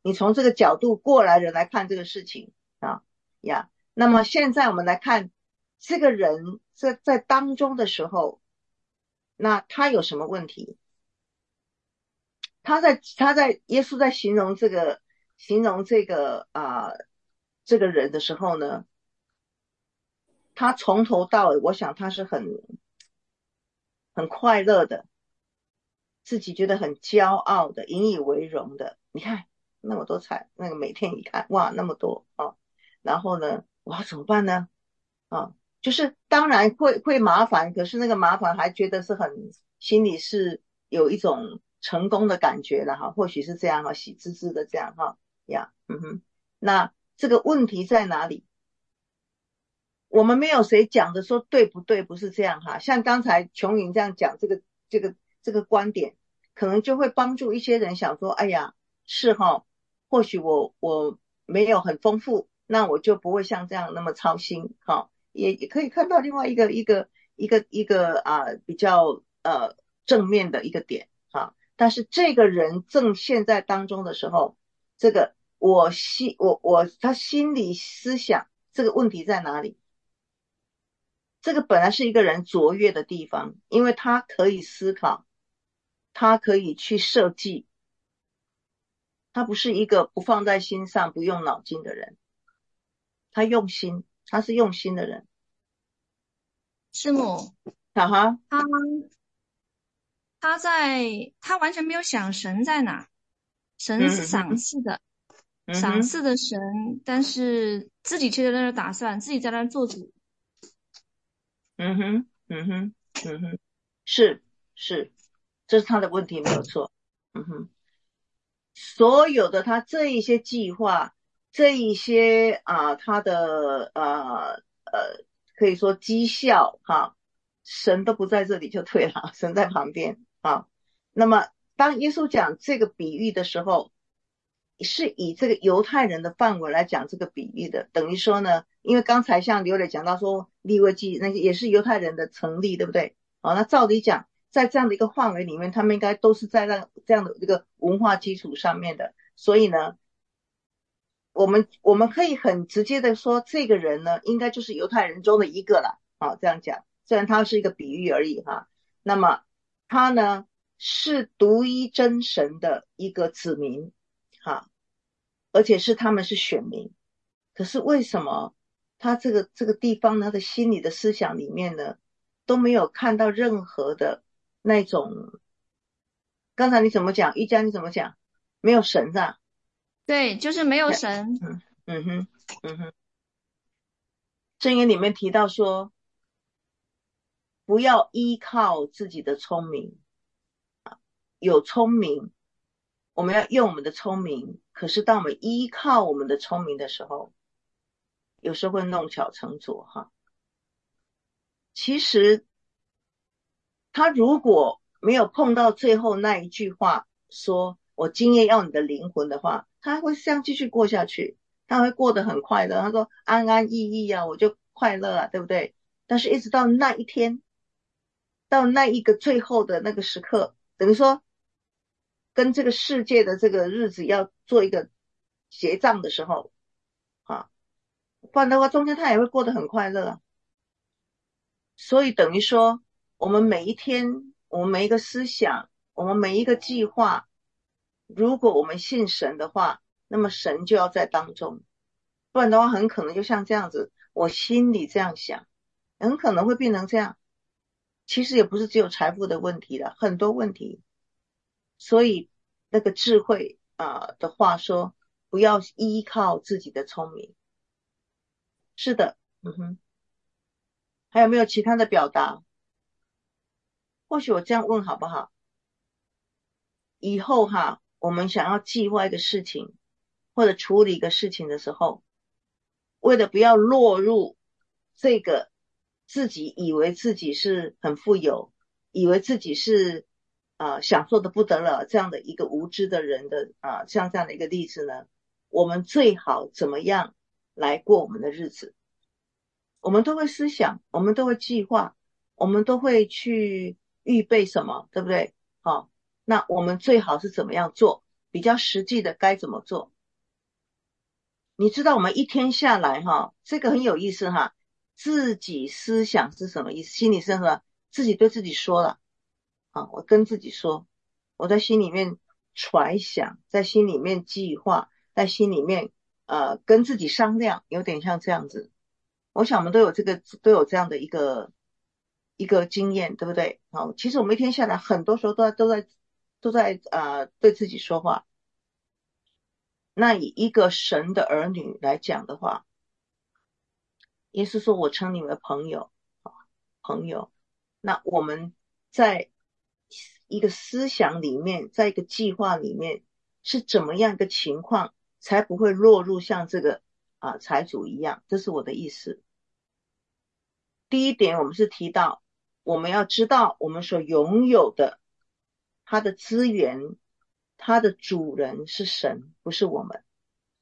你从这个角度过来人来看这个事情啊呀。那么现在我们来看这个人在在当中的时候，那他有什么问题？他在他在耶稣在形容这个形容这个啊、呃、这个人的时候呢，他从头到尾，我想他是很很快乐的，自己觉得很骄傲的，引以为荣的。你看那么多彩，那个每天一看，哇，那么多啊！然后呢，哇，怎么办呢？啊，就是当然会会麻烦，可是那个麻烦还觉得是很心里是有一种成功的感觉了哈，或许是这样哈，喜滋滋的这样哈呀，嗯哼。那这个问题在哪里？我们没有谁讲的说对不对，不是这样哈。像刚才琼云这样讲这个这个这个观点，可能就会帮助一些人想说，哎呀，是哈，或许我我没有很丰富，那我就不会像这样那么操心哈。也也可以看到另外一个一个一个一个啊比较呃正面的一个点哈。但是这个人正陷在当中的时候，这个我心我我他心里思想这个问题在哪里？这个本来是一个人卓越的地方，因为他可以思考，他可以去设计，他不是一个不放在心上不用脑筋的人，他用心，他是用心的人。 师母， 哈哈， 他他在他完全没有想神在哪，神是赏赐的， 嗯、 赏赐的神，但是自己却在那儿打算，自己在那儿做主。 嗯哼，嗯哼，嗯哼，是是，这是他的问题没有错。嗯哼，所有的他这一些计划，这一些啊，他的呃呃，可以说绩效哈，神都不在这里就对了，神在旁边啊。那么当耶稣讲这个比喻的时候，是以这个犹太人的范围来讲这个比喻的，等于说呢，因为刚才像刘磊讲到说利未记那些也是犹太人的成立，对不对？好，那照理讲，在这样的一个范围里面，他们应该都是在让这样的一个文化基础上面的，所以呢，我们我们可以很直接的说，这个人呢，应该就是犹太人中的一个了。好，这样讲，虽然他是一个比喻而已哈，那么他呢是独一真神的一个子民。哈，而且是他们是选民，可是为什么他这个这个地方他的心理的思想里面呢都没有看到任何的那种？刚才你怎么讲？瑜伽你怎么讲？没有神啊？ 对，就是没有神。 嗯嗯哼嗯哼，箴言里面提到说，不要依靠自己的聪明，有聪明。我们要用我们的聪明，可是当我们依靠我们的聪明的时候，有时候会弄巧成拙哈。其实他如果没有碰到最后那一句话，说我今夜要你的灵魂的话，他还会这样继续过下去，他会过得很快乐。他说安安逸逸啊，我就快乐啊，对不对？但是一直到那一天，到那一个最后的那个时刻，等于说跟这个世界的这个日子要做一个结账的时候啊，不然的话中间他也会过得很快乐啊。所以等于说我们每一天，我们每一个思想，我们每一个计划，如果我们信神的话，那么神就要在当中，不然的话很可能就像这样子，我心里这样想，很可能会变成这样。其实也不是只有财富的问题了，很多问题。所以那个智慧啊、呃、的话说，不要依靠自己的聪明。是的，嗯哼。还有没有其他的表达？或许我这样问好不好？以后哈，我们想要计划一个事情，或者处理一个事情的时候，为了不要落入这个自己以为自己是很富有，以为自己是啊、呃、享受的不得了这样的一个无知的人的啊、呃、像这样的一个例子呢，我们最好怎么样来过我们的日子？我们都会思想，我们都会计划，我们都会去预备什么，对不对？好，那我们最好是怎么样做？比较实际的该怎么做？ 你知道我们一天下来哈，这个很有意思哈，自己思想是什么意思？心理是什么？自己对自己说了啊，我跟自己说，我在心里面揣想，在心里面计划，在心里面呃跟自己商量，有点像这样子。我想我们都有这个都有这样的一个一个经验，对不对？好，其实我们一天下来，很多时候都在都在都在呃对自己说话。那以一个神的儿女来讲的话，耶稣说我称你为朋友，朋友。那我们在一个思想里面，在一个计划里面，是怎么样一个情况，才不会落入像这个啊、呃、财主一样？这是我的意思。第一点，我们是提到我们要知道我们所拥有的它的资源，它的主人是神，不是我们。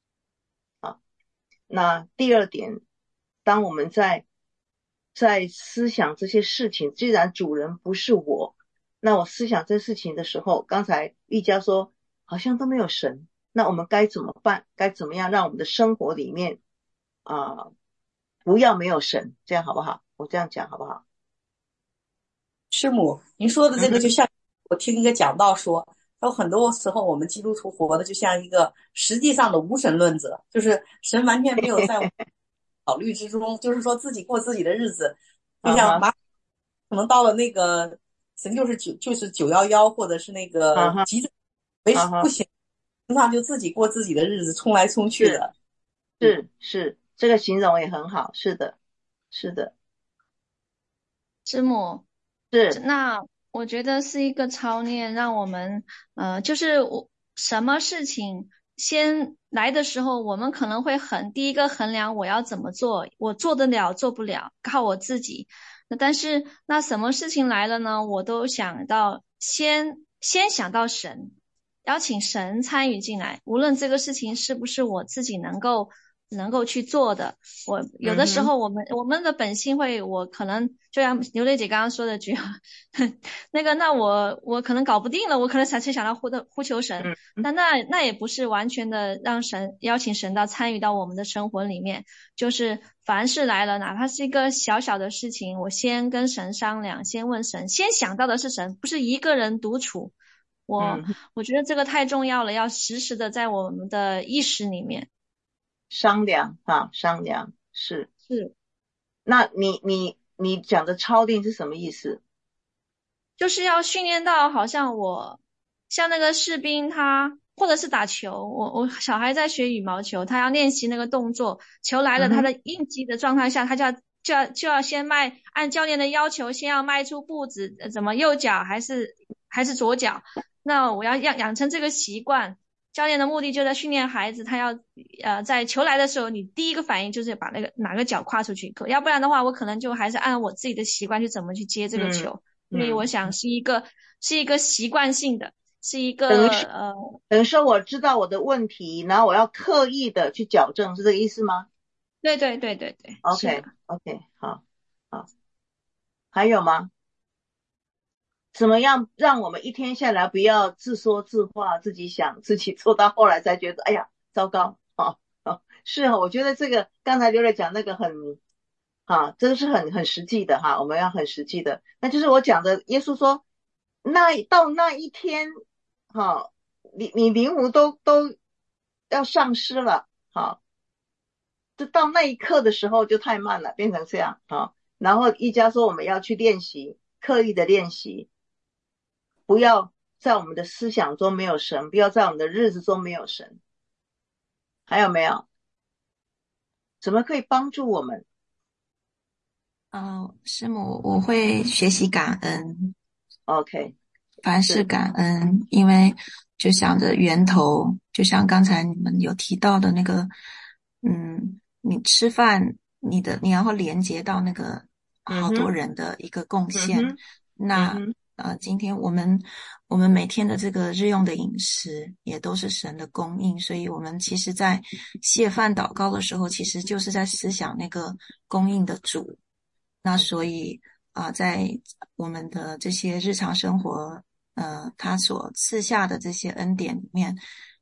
那第二点，当我们在在思想这些事情，既然主人不是我，那我思想这事情的时候，刚才玉佳说好像都没有神，那我们该怎么办？该怎么样让我们的生活里面啊、呃、不要没有神？这样好不好？我这样讲好不好？ 师母，您说的这个就像我听一个讲道说，有很多时候我们基督徒活的就像一个实际上的无神论者，就是神完全没有在我们考虑之中，就是说自己过自己的日子，就像马可能到了那个神就是九就是九幺幺或者是那个急诊没不行，平常就自己过自己的日子，冲来冲去的。 是是，这个形容也很好，是的，是的。 师母， 是那我觉得是一个操练，让我们呃，就是我什么事情先来的时候，我们可能会衡第一个衡量我要怎么做，我做得了做不了，靠我自己。那但是那什么事情来了呢？我都想到先先想到神，邀请神参与进来，无论这个事情是不是我自己能够。能够去做的，我有的时候我们、嗯、我们的本性会，我可能就像刘蕾姐刚刚说的句话，那个那我我可能搞不定了，我可能才去想到呼的呼求神， 嗯、 但那那也不是完全的让神邀请神到参与到我们的生活里面，就是凡事来了，哪怕是一个小小的事情，我先跟神商量，先问神，先想到的是神，不是一个人独处。我、嗯、我觉得这个太重要了，要时时的在我们的意识里面。 商量啊，商量是是。 那你你你讲的操练是什么意思？ 就是要训练到好像我像那个士兵他或者是打球，我我小孩在学羽毛球，他要练习那个动作，球来了，他的应激的状态下，他就要就要就要先迈，按教练的要求，先要迈出步子，怎么右脚还是还是左脚？那我要养养成这个习惯。教练的目的就在训练孩子，他要呃在球来的时候，你第一个反应就是把那个哪个脚跨出去，要不然的话，我可能就还是按我自己的习惯去怎么去接这个球。嗯、所以我想是一个、嗯、是一个习惯性的，是一个等于呃， 等于说我知道我的问题，然后我要刻意的去矫正，是这个意思吗？ 对对对对对。 OK OK， 好，好，还有吗？怎么样让我们一天下来不要自说自话，自己想自己做到后来才觉得哎呀糟糕啊、哦、是啊，我觉得这个刚才刘磊讲那个很啊，这个是很很实际的哈，我们要很实际的，那就是我讲的，耶稣说那到那一天哈，你你灵魂都都要丧失了，好，就到那一刻的时候就太慢了，变成这样啊。然后一家说我们要去练习，刻意的练习。不要在我们的思想中没有神，不要在我们的日子中没有神。还有没有？怎么可以帮助我们？ 哦，师母，我会学习感恩。 OK， 凡事感恩，因为就想着源头，就像刚才你们有提到的那个，嗯，你吃饭，你的你要连接到那个好多人的一个贡献。 嗯、 那、 嗯、 呃，今天我们我们每天的这个日用的饮食也都是神的供应，所以我们其实在谢饭祷告的时候，其实就是在思想那个供应的主。那所以啊、呃，在我们的这些日常生活，呃，他所赐下的这些恩典里面，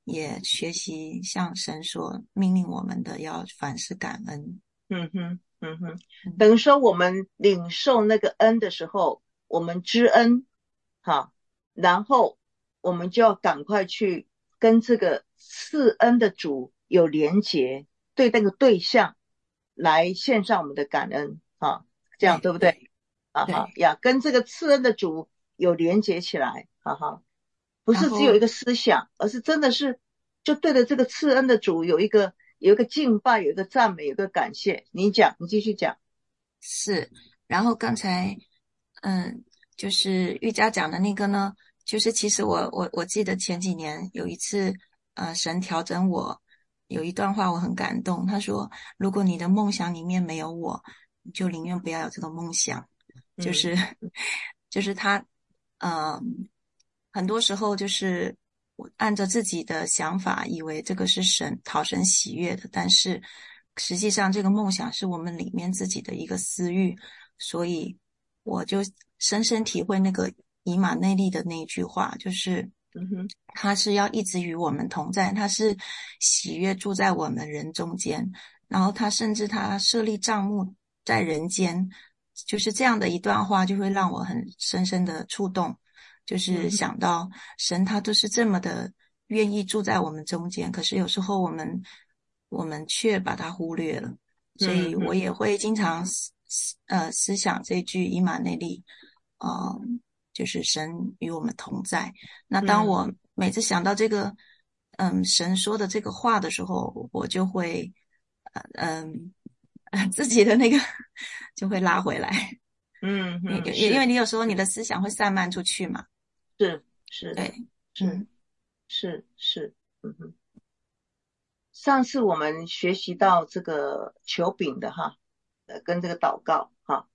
也学习像神所命令我们的，要凡事感恩。 嗯哼，嗯哼，等于说我们领受那个恩的时候，我们知恩，好，然后我们就要赶快去跟这个赐恩的主有连结，对那个对象来献上我们的感恩啊，这样对不对？啊哈呀，跟这个赐恩的主有连结起来，哈哈，不是只有一个思想，而是真的是就对着这个赐恩的主有一个有一个敬拜，有一个赞美，有一个感谢。你讲，你继续讲。 是，然后刚才嗯，就是玉佳讲的那个呢，就是其实我我我记得前几年有一次，呃，神调整我，有一段话我很感动，他说，如果你的梦想里面没有我，你就宁愿不要有这个梦想。就是、嗯、就是他呃很多时候就是我按照自己的想法以为这个是神讨神喜悦的，但是实际上这个梦想是我们里面自己的一个私欲，所以我就深深体会那个以马内利的那一句话，就是嗯哼， 他是要一直与我们同在，他是喜悦住在我们人中间，然后他甚至他设立帐幕在人间，就是这样的一段话就会让我很深深的触动，就是想到神他都是这么的愿意住在我们中间，可是有时候我们我们却把它忽略了，所以我也会经常呃思想这句以马内利，呃就是神与我们同在。那当我每次想到这个嗯神说的这个话的时候，我就会嗯、呃、自己的那个就会拉回来。 嗯嗯， 因为你有时候你的思想会散漫出去嘛。 是是， 对， 是、 嗯、 是是，嗯哼。上次我们学习到这个求饼的哈，呃，跟这个祷告哈。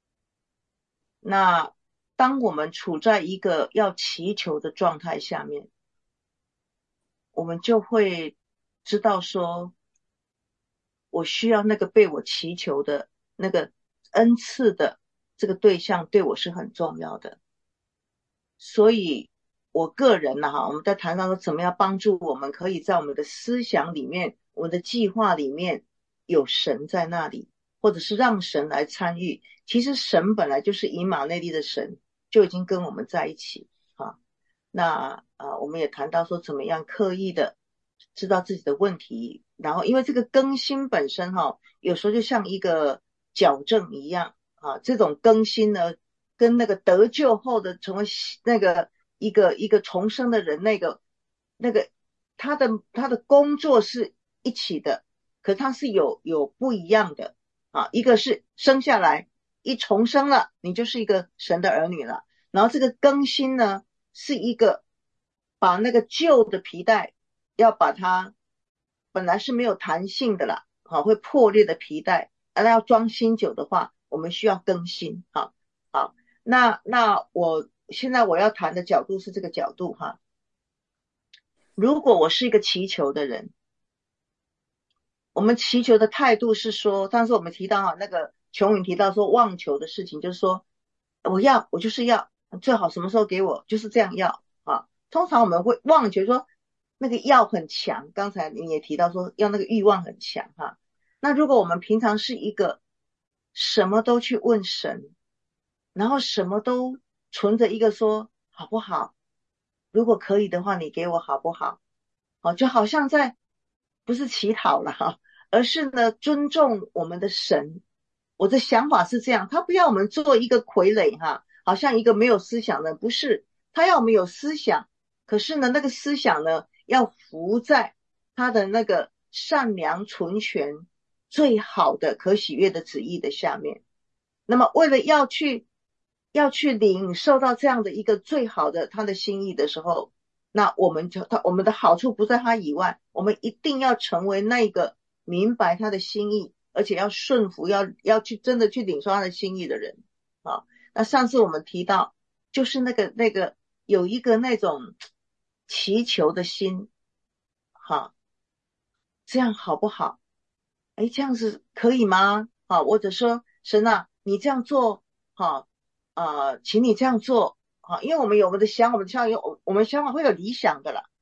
那当我们处在一个要祈求的状态下面，我们就会知道说，我需要那个被我祈求的那个恩赐的这个对象对我是很重要的。所以我个人呢哈，我们在谈到说怎么样帮助我们可以在我们的思想里面，我们的计划里面有神在那里，或者是让神来参与。其实神本来就是以马内利的神，就已经跟我们在一起啊。那呃，我们也谈到说怎么样刻意的知道自己的问题，然后因为这个更新本身哈，有时候就像一个矫正一样啊，这种更新呢，跟那个得救后的成为那个一个一个重生的人，那个那个他的他的工作是一起的，可他是有有不一样的啊，一个是生下来一重生了，你就是一个神的儿女了，然后这个更新呢，是一个把那个旧的皮带要把它本来是没有弹性的啦，好，会破裂的皮带，而要装新酒的话，我们需要更新，好好。那那我现在我要谈的角度是这个角度哈。如果我是一个祈求的人，我们祈求的态度是说，当时我们提到哈，那个琼云提到说妄求的事情，就是说我要我就是要，最好什么时候给我，就是这样要啊。通常我们会妄求说那个要很强，刚才你也提到说要那个欲望很强哈。那如果我们平常是一个什么都去问神，然后什么都存着一个说好不好，如果可以的话你给我好不好，好，就好像在不是乞讨了哈，而是呢尊重我们的神。我的想法是这样，他不要我们做一个傀儡哈，好像一个没有思想的，不是，他要我们有思想，可是呢那个思想呢要服在他的那个善良纯全最好的可喜悦的旨意的下面。那么为了要去要去领受到这样的一个最好的他的心意的时候，那我们就他我们的好处不在他以外，我们一定要成为那个明白他的心意，而且要顺服，要要去真的去领受他的心意的人啊。那上次我们提到就是那个那个有一个那种祈求的心哈，这样好不好？哎，这样子可以吗？啊，或者说神啊你这样做哈，呃请你这样做啊，因为我们有我们的想我们的想有我们想法会有理想的啦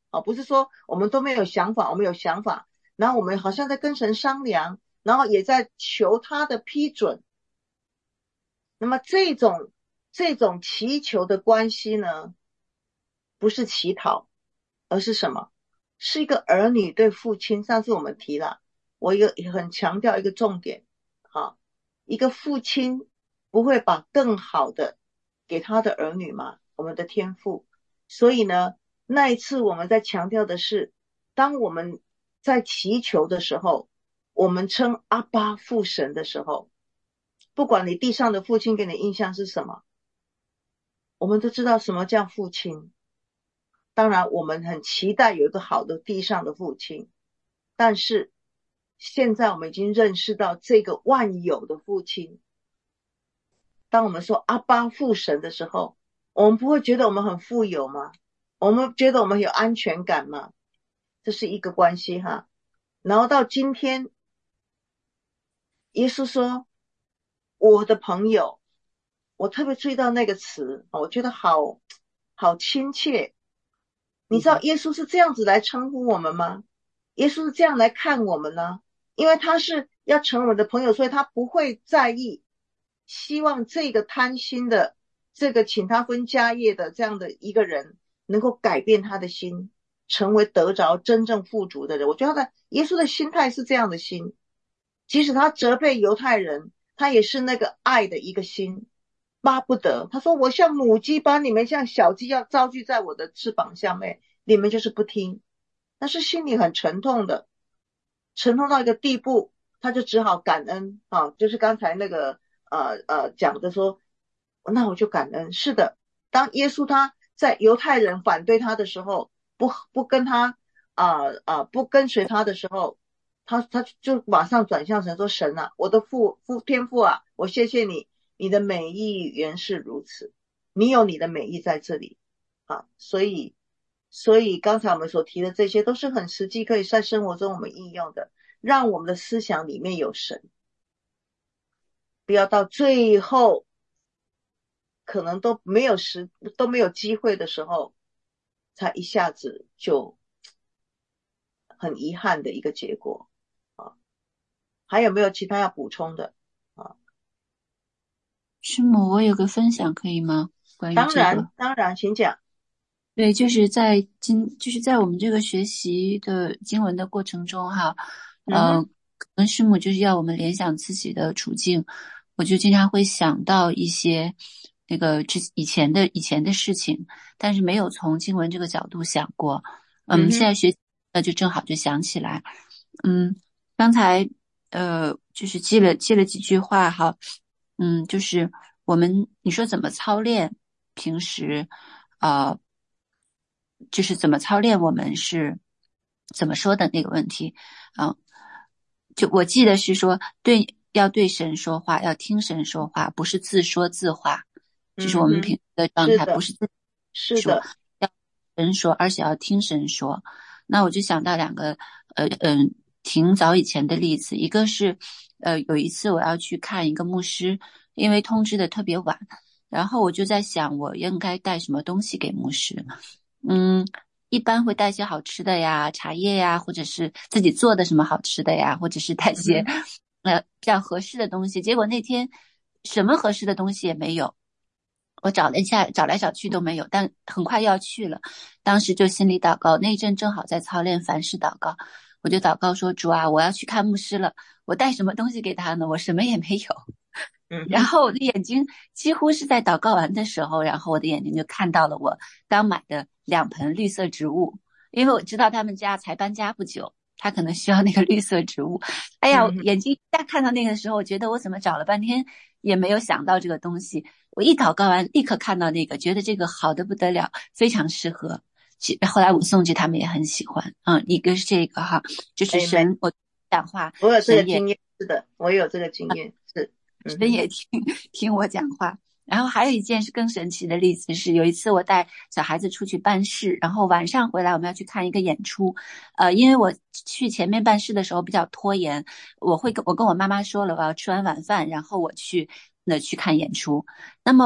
啊，不是说我们都没有想法，我们有想法，然后我们好像在跟神商量，然后也在求他的批准。那么这种这种祈求的关系呢，不是乞讨，而是什么？是一个儿女对父亲。上次我们提了，我一个很强调一个重点啊，一个父亲不会把更好的给他的儿女吗？我们的天父。所以呢，那一次我们在强调的是，当我们在祈求的时候，我们称阿爸父神的时候，不管你地上的父亲给你的印象是什么，我们都知道什么叫父亲。当然我们很期待有一个好的地上的父亲，但是现在我们已经认识到这个万有的父亲。当我们说阿爸父神的时候，我们不会觉得我们很富有吗？我们觉得我们有安全感吗？这是一个关系哈。然后到今天，耶稣说我的朋友，我特别注意到那个词，我觉得好好亲切。你知道耶稣是这样子来称呼我们吗？耶稣是这样来看我们呢？因为他是要成为我们的朋友，所以他不会在意，希望这个贪心的，这个请他分家业的这样的一个人能够改变他的心，成为得着真正富足的人。我觉得他的耶稣的心态是这样的心，即使他责备犹太人，他也是那个爱的一个心，巴不得。他说我像母鸡把你们像小鸡要招聚在我的翅膀下面，你们就是不听。但是心里很沉痛的，沉痛到一个地步，他就只好感恩啊，就是刚才那个呃呃讲的说，那我就感恩。是的，当耶稣他在犹太人反对他的时候，不不跟他啊啊、呃呃、不跟随他的时候，他他就马上转向神说，神啊，我的父父天父啊，我谢谢你，你的美意原是如此，你有你的美意在这里啊。所以所以刚才我们所提的这些都是很实际，可以在生活中我们应用的，让我们的思想里面有神，不要到最后可能都没有时都没有机会的时候，才一下子就很遗憾的一个结果啊。还有没有其他要补充的啊？ 师母，我有个分享可以吗？关于这个。 当然当然，请讲。 对，就是在今就是在我们这个学习的经文的过程中哈，呃， 嗯、 可能师母就是要我们联想自己的处境，我就经常会想到一些那个之以前的以前的事情，但是没有从经文这个角度想过。嗯， 嗯现在学那就正好就想起来，嗯，刚才呃就是记了记了几句话哈，嗯，就是我们你说怎么操练平时呃。就是怎么操练我们是怎么说的那个问题啊，就我记得是说对要对神说话，要听神说话，不是自说自话，这是我们平时的状态，不是自己说，要神说，而且要听神说。那我就想到两个呃嗯挺早以前的例子，一个是呃有一次我要去看一个牧师，因为通知的特别晚，然后我就在想我应该带什么东西给牧师。嗯，一般会带些好吃的呀，茶叶呀，或者是自己做的什么好吃的呀，或者是带些、嗯、呃比较合适的东西。结果那天什么合适的东西也没有，我找了一下，找来找去都没有，但很快要去了。当时就心里祷告，那一阵正好在操练凡事祷告，我就祷告说：主啊，我要去看牧师了，我带什么东西给他呢？我什么也没有。然后我的眼睛几乎是在祷告完的时候，然后我的眼睛就看到了我刚买的两盆绿色植物，因为我知道他们家才搬家不久，他可能需要那个绿色植物。哎呀，眼睛一下看到那个时候，我觉得我怎么找了半天也没有想到这个东西。我一祷告完，立刻看到那个，觉得这个好的不得了，非常适合。后来我送去，他们也很喜欢。嗯，一个是这个哈，就是神，我讲话， 我有这个经验，是的，我有这个经验，是。 神也听听我讲话。然后还有一件是更神奇的例子是，有一次我带小孩子出去办事，然后晚上回来我们要去看一个演出，呃，因为我去前面办事的时候比较拖延，我会跟我跟我妈妈说了，我要吃完晚饭，然后我去那去看演出。那么我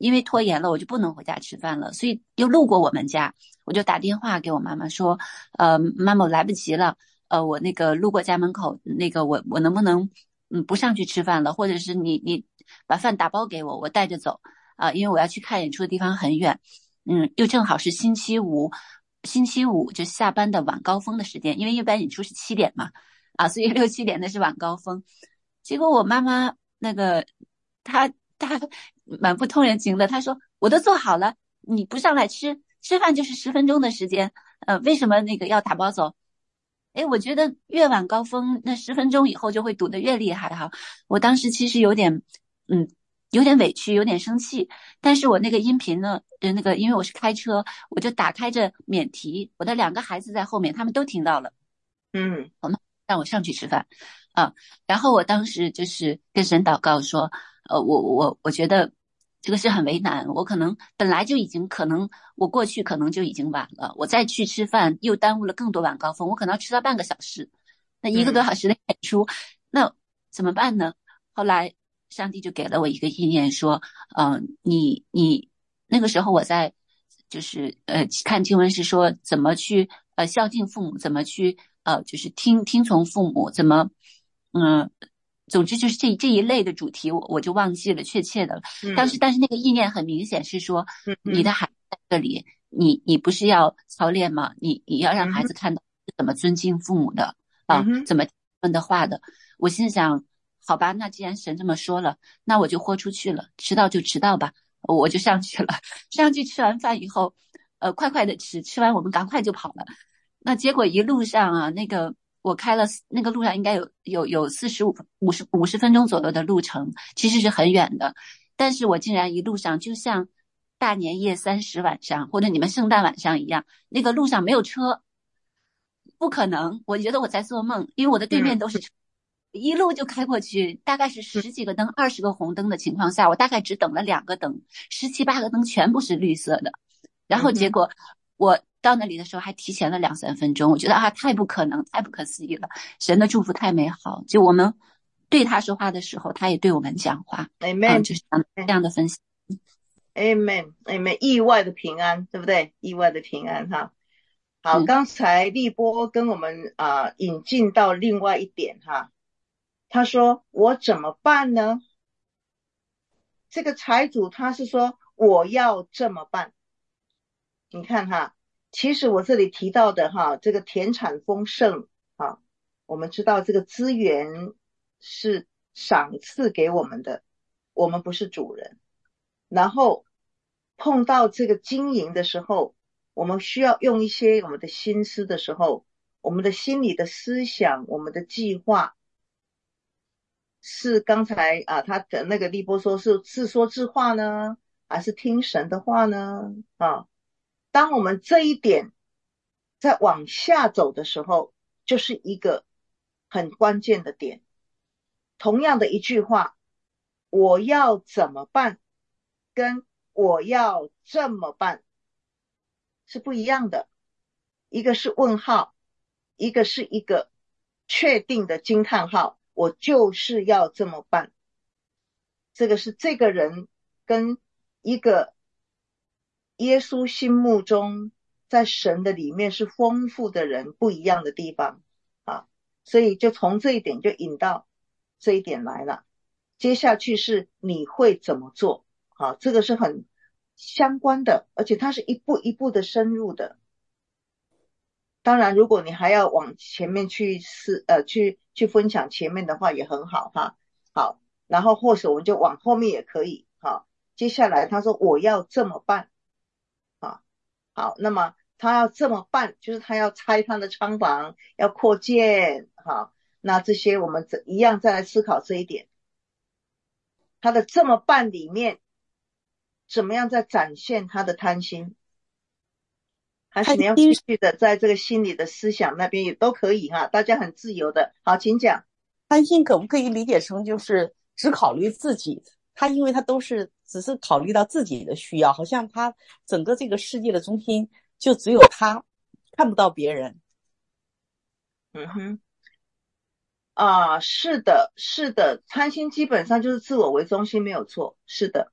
因为拖延了，我就不能回家吃饭了，所以又路过我们家，我就打电话给我妈妈说，呃，妈妈我来不及了，呃，我那个路过家门口，那个我我能不能嗯不上去吃饭了，或者是你你把饭打包给我，我带着走啊、呃，因为我要去看演出的地方很远，嗯，又正好是星期五，星期五就下班的晚高峰的时间，因为一般演出是七点嘛，啊，所以六七点的是晚高峰。结果我妈妈那个她她蛮不通人情的，她说我都做好了，你不上来吃，吃饭就是十分钟的时间，呃，为什么那个要打包走？哎，我觉得越晚高峰，那十分钟以后就会堵得越厉害哈。我当时其实有点，嗯，有点委屈，有点生气。但是我那个音频呢，呃，那个因为我是开车，我就打开着免提，我的两个孩子在后面，他们都听到了。 嗯， 我们让我上去吃饭啊。然后我当时就是跟神祷告说，呃，我我我觉得这个是很为难，我可能本来就已经可能我过去可能就已经晚了，我再去吃饭又耽误了更多晚高峰，我可能要吃到半个小时，那一个多小时的演出，嗯、那怎么办呢？后来上帝就给了我一个意念说，嗯、呃，你你那个时候我在就是呃看经文是说怎么去呃孝敬父母，怎么去呃就是听听从父母，怎么嗯。呃总之就是这这一类的主题我，我就忘记了确切的了。当时，但是那个意念很明显是说， 嗯、 你的孩子在这里，你你不是要操练吗？你你要让孩子看到怎么尊敬父母的、嗯、啊，怎么听他们的话的。我心想，好吧，那既然神这么说了，那我就豁出去了，迟到就迟到吧，我就上去了。上去吃完饭以后，呃，快快的吃，吃完我们赶快就跑了。那结果一路上啊，那个。我开了那个路上应该有有有四十五五十五十分钟左右的路程，其实是很远的，但是我竟然一路上就像大年夜三十晚上或者你们圣诞晚上一样，那个路上没有车，不可能，我觉得我在做梦，因为我的对面都是车，一路就开过去，大概是十几个灯、二十个红灯的情况下，我大概只等了两个灯，十七八个灯全部是绿色的，然后结果我。到那里的时候还提前了两三分钟，我觉得啊，太不可能，太不可思议了！神的祝福太美好，就我们对他说话的时候，他也对我们讲话。 Amen，、 嗯、就是这样的分析。 Amen，Amen， 意外的平安，对不对？意外的平安哈。好， 嗯、 刚才立波跟我们啊、呃、引进到另外一点哈，他说我怎么办呢？这个财主他是说我要这么办，你看哈。其实我这里提到的哈，这个田产丰盛啊，我们知道这个资源是赏赐给我们的，我们不是主人。然后碰到这个经营的时候，我们需要用一些我们的心思的时候，我们的心理的思想，我们的计划，是刚才啊他的那个利波说是自说自话呢，还是听神的话呢？啊？当我们这一点在往下走的时候，就是一个很关键的点。同样的一句话，我要怎么办跟我要这么办是不一样的，一个是问号，一个是一个确定的惊叹号，我就是要这么办。这个是这个人跟一个耶稣心目中在神的里面是丰富的人不一样的地方啊，所以就从这一点就引到这一点来了。接下去是你会怎么做啊？这个是很相关的，而且它是一步一步的深入的。当然如果你还要往前面去是呃去去分享前面的话也很好哈。好，然后或者我们就往后面也可以。好，接下来他说我要这么办。好，那么他要这么办，就是他要拆他的仓房，要扩建。好，那这些我们一样再来思考这一点。他的这么办里面，怎么样在展现他的贪心？还是你要继续的在这个心理的思想那边也都可以哈，大家很自由的。好，请讲。 贪心可不可以理解成就是只考虑自己？他因为他都是只是考虑到自己的需要，好像他整个这个世界的中心就只有他，看不到别人。 嗯哼，啊，是的，是的，贪心基本上就是自我为中心，没有错。是的呀，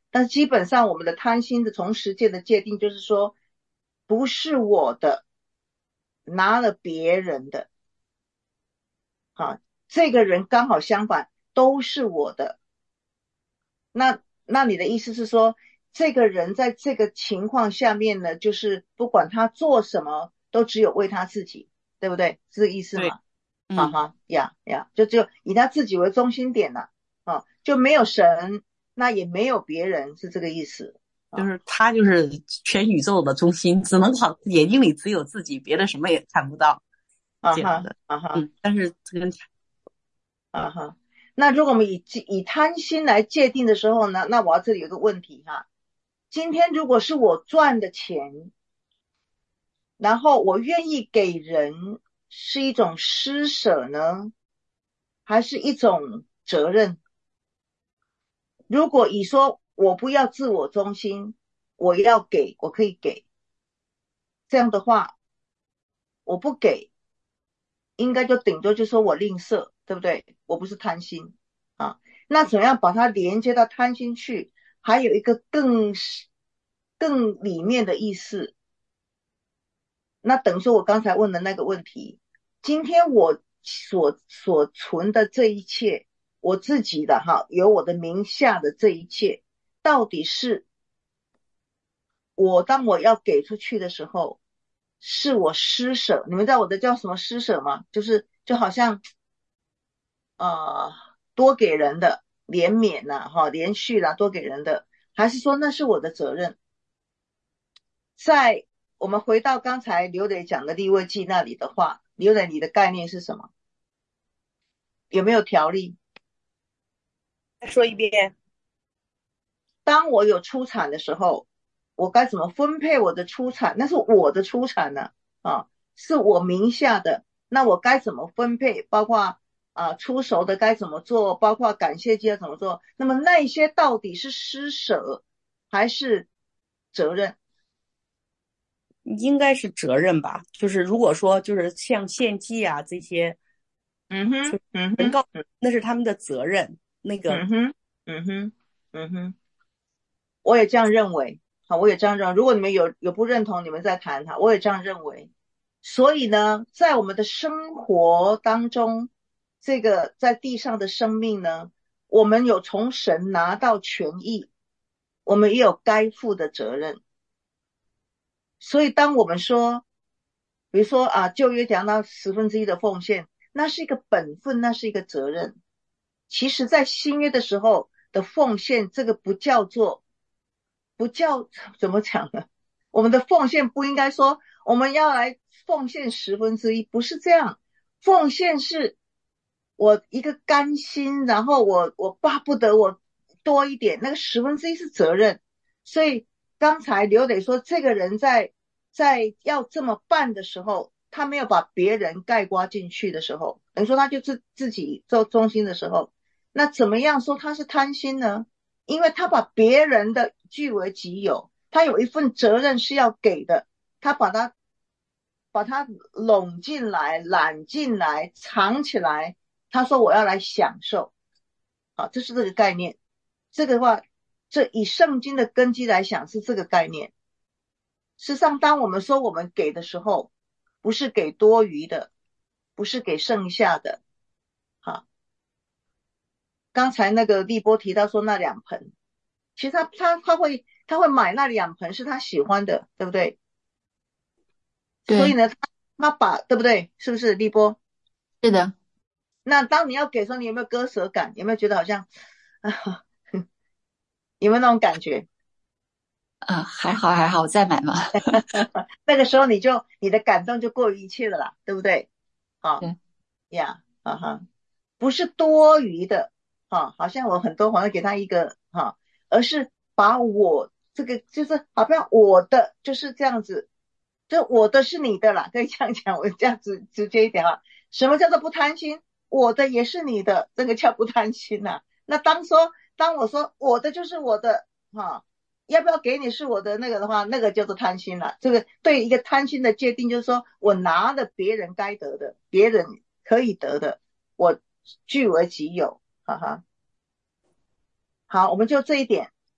但是基本上我们的贪心的从实践的界定就是说，不是我的，拿了别人的，啊，这个人刚好相反，都是我的。那那你的意思是说，这个人在这个情况下面呢，就是不管他做什么，都只有为他自己，对不对？是这个意思对， 吗？ 嗯， 啊哈，呀呀，就只有以他自己为中心点了，啊，就没有神，那也没有别人，是这个意思。 就是他就是全宇宙的中心，只能往眼睛里只有自己，别的什么也看不到， 啊哈这样的。 啊哈嗯，但是这个啊哈，那如果我们以以贪心来界定的时候呢，那我要这里有个问题哈，今天如果是我赚的钱，然后我愿意给人，是一种施舍呢，还是一种责任？如果以说我不要自我中心，我要给，我可以给，这样的话，我不给，应该就顶多就说我吝啬，对不对？我不是贪心啊。那怎么样把它连接到贪心去？还有一个更更里面的意思。那等于说我刚才问的那个问题，今天我所所存的这一切，我自己的哈，有我的名下的这一切，到底是我当我要给出去的时候，是我施舍？你们知道我的叫什么施舍吗？就是就好像呃多给人的怜悯呐，哈，连续啦，多给人的，还是说那是我的责任？在我们回到刚才刘磊讲的利未记那里的话，刘磊你的概念是什么？有没有条例？ 再说一遍。 当我有出产的时候，我该怎么分配我的出产？那是我的出产呢，啊，是我名下的，那我该怎么分配？包括啊出熟的该怎么做？包括感谢祭要怎么做？那么那一些到底是施舍还是责任？ 应该是责任吧，就是如果说就是像献祭啊这些， 嗯哼，嗯哼， 人告那是他们的责任，那个嗯哼，嗯哼，嗯哼，我也这样认为。好，我也这样认为。如果你们有有不认同，你们再谈哈。我也这样认为。所以呢，在我们的生活当中，这个在地上的生命呢，我们有从神拿到权益，我们也有该负的责任。所以当我们说，比如说啊，旧约讲到十分之一的奉献，那是一个本分，那是一个责任。其实在新约的时候的奉献，这个不叫做不叫怎么讲呢？我们的奉献不应该说我们要来奉献十分之一，不是这样。奉献是我一个甘心，然后我我巴不得我多一点，那个十分之一是责任。所以刚才刘磊说，这个人在在要这么办的时候，他没有把别人概括进去的时候，等于说他就自自己做中心的时候，那怎么样说他是贪心呢？因为他把别人的据为己有，他有一份责任是要给的，他把它把它拢进来、揽进来、藏起来。他说我要来享受，啊，这是这个概念。这个的话，这以圣经的根基来想是这个概念。事实上，当我们说我们给的时候，不是给多余的，不是给剩下的。好，刚才那个立波提到说那两盆，其实他他他会他会买那两盆是他喜欢的，对不对？ 对， 所以呢，他他把对不对？是不是立波？ 是的。 那当你要给的时候，你有没有割舍感？有没有觉得好像啊，有没有那种感觉？ 啊，还好还好，我再买嘛。 那个时候你就你的感动就过于一切了啦，对不对？好对， 呀，哈哈，不是多余的哈，好像我很多好像给他一个哈，而是把我这个就是好像我的就是这样子，就我的是你的啦，可以这样讲，我这样子直接一点啊。什么叫做不贪心？我的也是你的，这个叫不贪心呐、啊。那当说当我说我的就是我的哈。要不要给你是我的那个的话，那个叫做贪心了。这个对一个贪心的界定，就是说我拿了别人该得的，别人可以得的，我据为己有，哈哈。好，我们就这一点。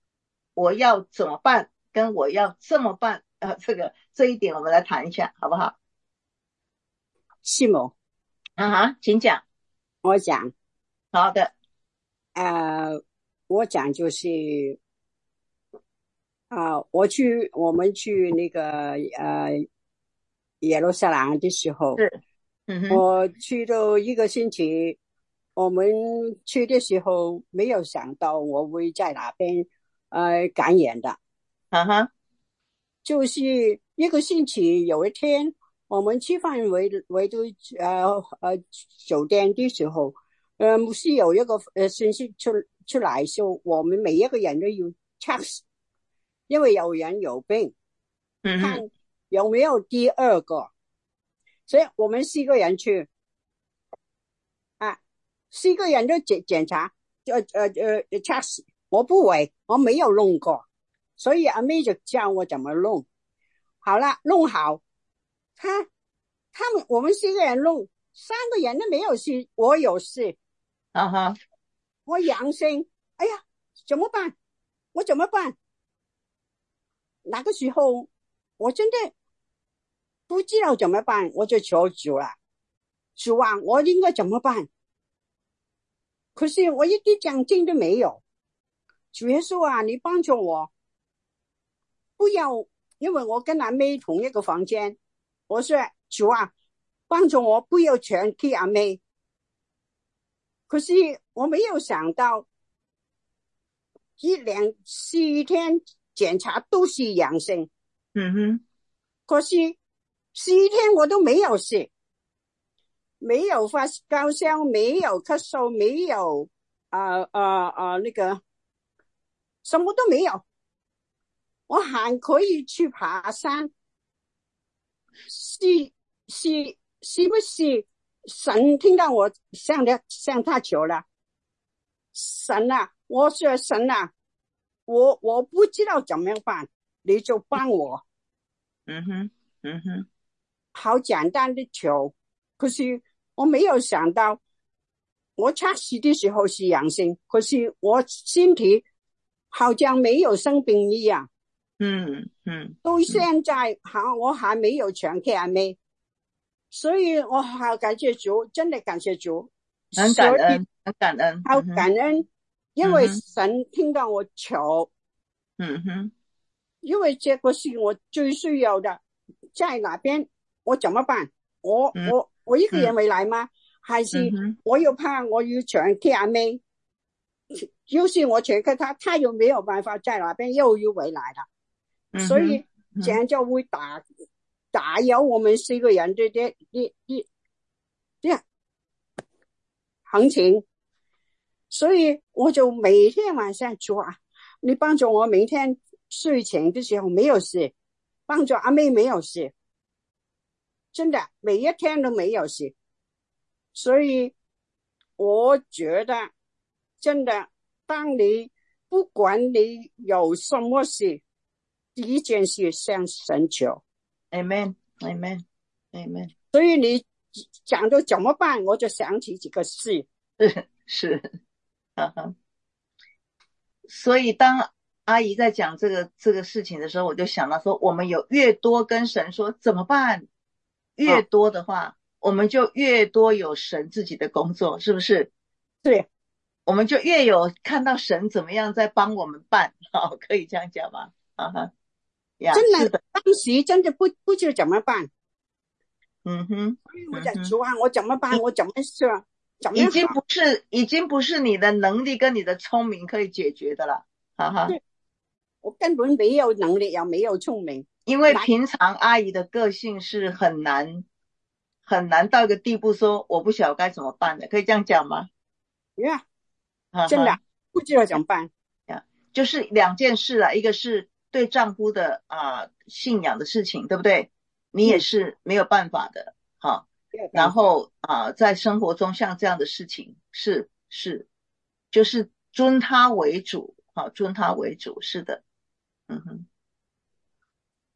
我要怎么办，跟我要这么办，呃，这个这一点我们来谈一下，好不好？ 是吗？ 啊哈，请讲。 我讲， 好的。 呃，我讲就是啊、呃，我去我们去那个呃耶路撒冷的时候， 是，嗯哼， 我去了一个星期。我们去的时候没有想到我会在那边呃感染的。 啊哈， 就是一个星期有一天我们吃饭回回到呃呃酒店的时候，呃牧师有一个呃信息出出来说我们每一个人都要 check， 因为有人有病， 嗯哼， 看有没有第二个，所以我们四个人去啊，四个人都检检查，呃呃呃 check， 我不会，我没有弄过，所以阿妹就教我怎么弄。好了，弄好，他他们我们四个人弄，三个人都没有事，我有事， 啊哈， 我阳性，哎呀，怎么办？我怎么办？那个时候我真的不知道怎么办，我就求主了，主啊，我应该怎么办？可是我一点奖金都没有，主耶稣啊，你帮助我，不要，因为我跟阿妹同一个房间，我说主啊，帮助我不要全给阿妹。可是我没有想到，一两四天检查都是阳性， 嗯哼， 可是四天我都没有事，没有发高烧，没有咳嗽，没有啊啊啊那个什么都没有，我还可以去爬山，是是是不是神听到我向他向他求了？神啊，我说神啊，我我不知道怎么办，你就帮我。 嗯哼，嗯哼， 好简单的求，可是我没有想到，我测试的时候是阳性，可是我身体好像没有生病一样。 嗯嗯， 到现在好，我还没有全给阿妹，所以我好感谢主，真的感谢主， 很感恩，很感恩， 好感恩， 嗯、 因为神听到我求， 嗯哼， 因为这个是我最需要的，在哪边我怎么办？我、嗯、我我一个人回来吗？嗯、还是我又怕我要全给阿妹？要是我全给他，他又没有办法在那边又要回来了。 嗯、 所以这样就会打打扰我们四个人的的的的的行情，所以我就每天晚上做啊，你帮助我每天睡前的时候没有事，帮助阿妹没有事，真的每一天都没有事，所以我觉得真的，当你不管你有什么事，第一件事向神求 ，Amen Amen Amen。 所以你讲到怎么办，我就想起几个事， 是是，哈哈。所以当阿姨在讲这个这个事情的时候，我就想到说，我们有越多跟神说怎么办，越多的话，哦、我们就越多有神自己的工作，是不是？ 对， 我们就越有看到神怎么样在帮我们办，好，可以这样讲吗？啊哈。 真的，的当时真的不不知道怎么办。 嗯哼， 所以我在主啊，我怎么办？我怎么说？怎么已经不是已经不是你的能力跟你的聪明可以解决的了，哈哈。 我根本没有能力，也没有聪明。 因为平常阿姨的个性是很难很难到一个地步，说我不晓得该怎么办的，可以这样讲吗？ 呀、yeah, 真的不知道怎么办。 呀，就是两件事啊，一个是对丈夫的啊、呃、信仰的事情，对不对？你也是没有办法的，好、嗯，然后啊、呃，在生活中像这样的事情是是，就是尊他为主，好，尊他为主，是的，嗯哼。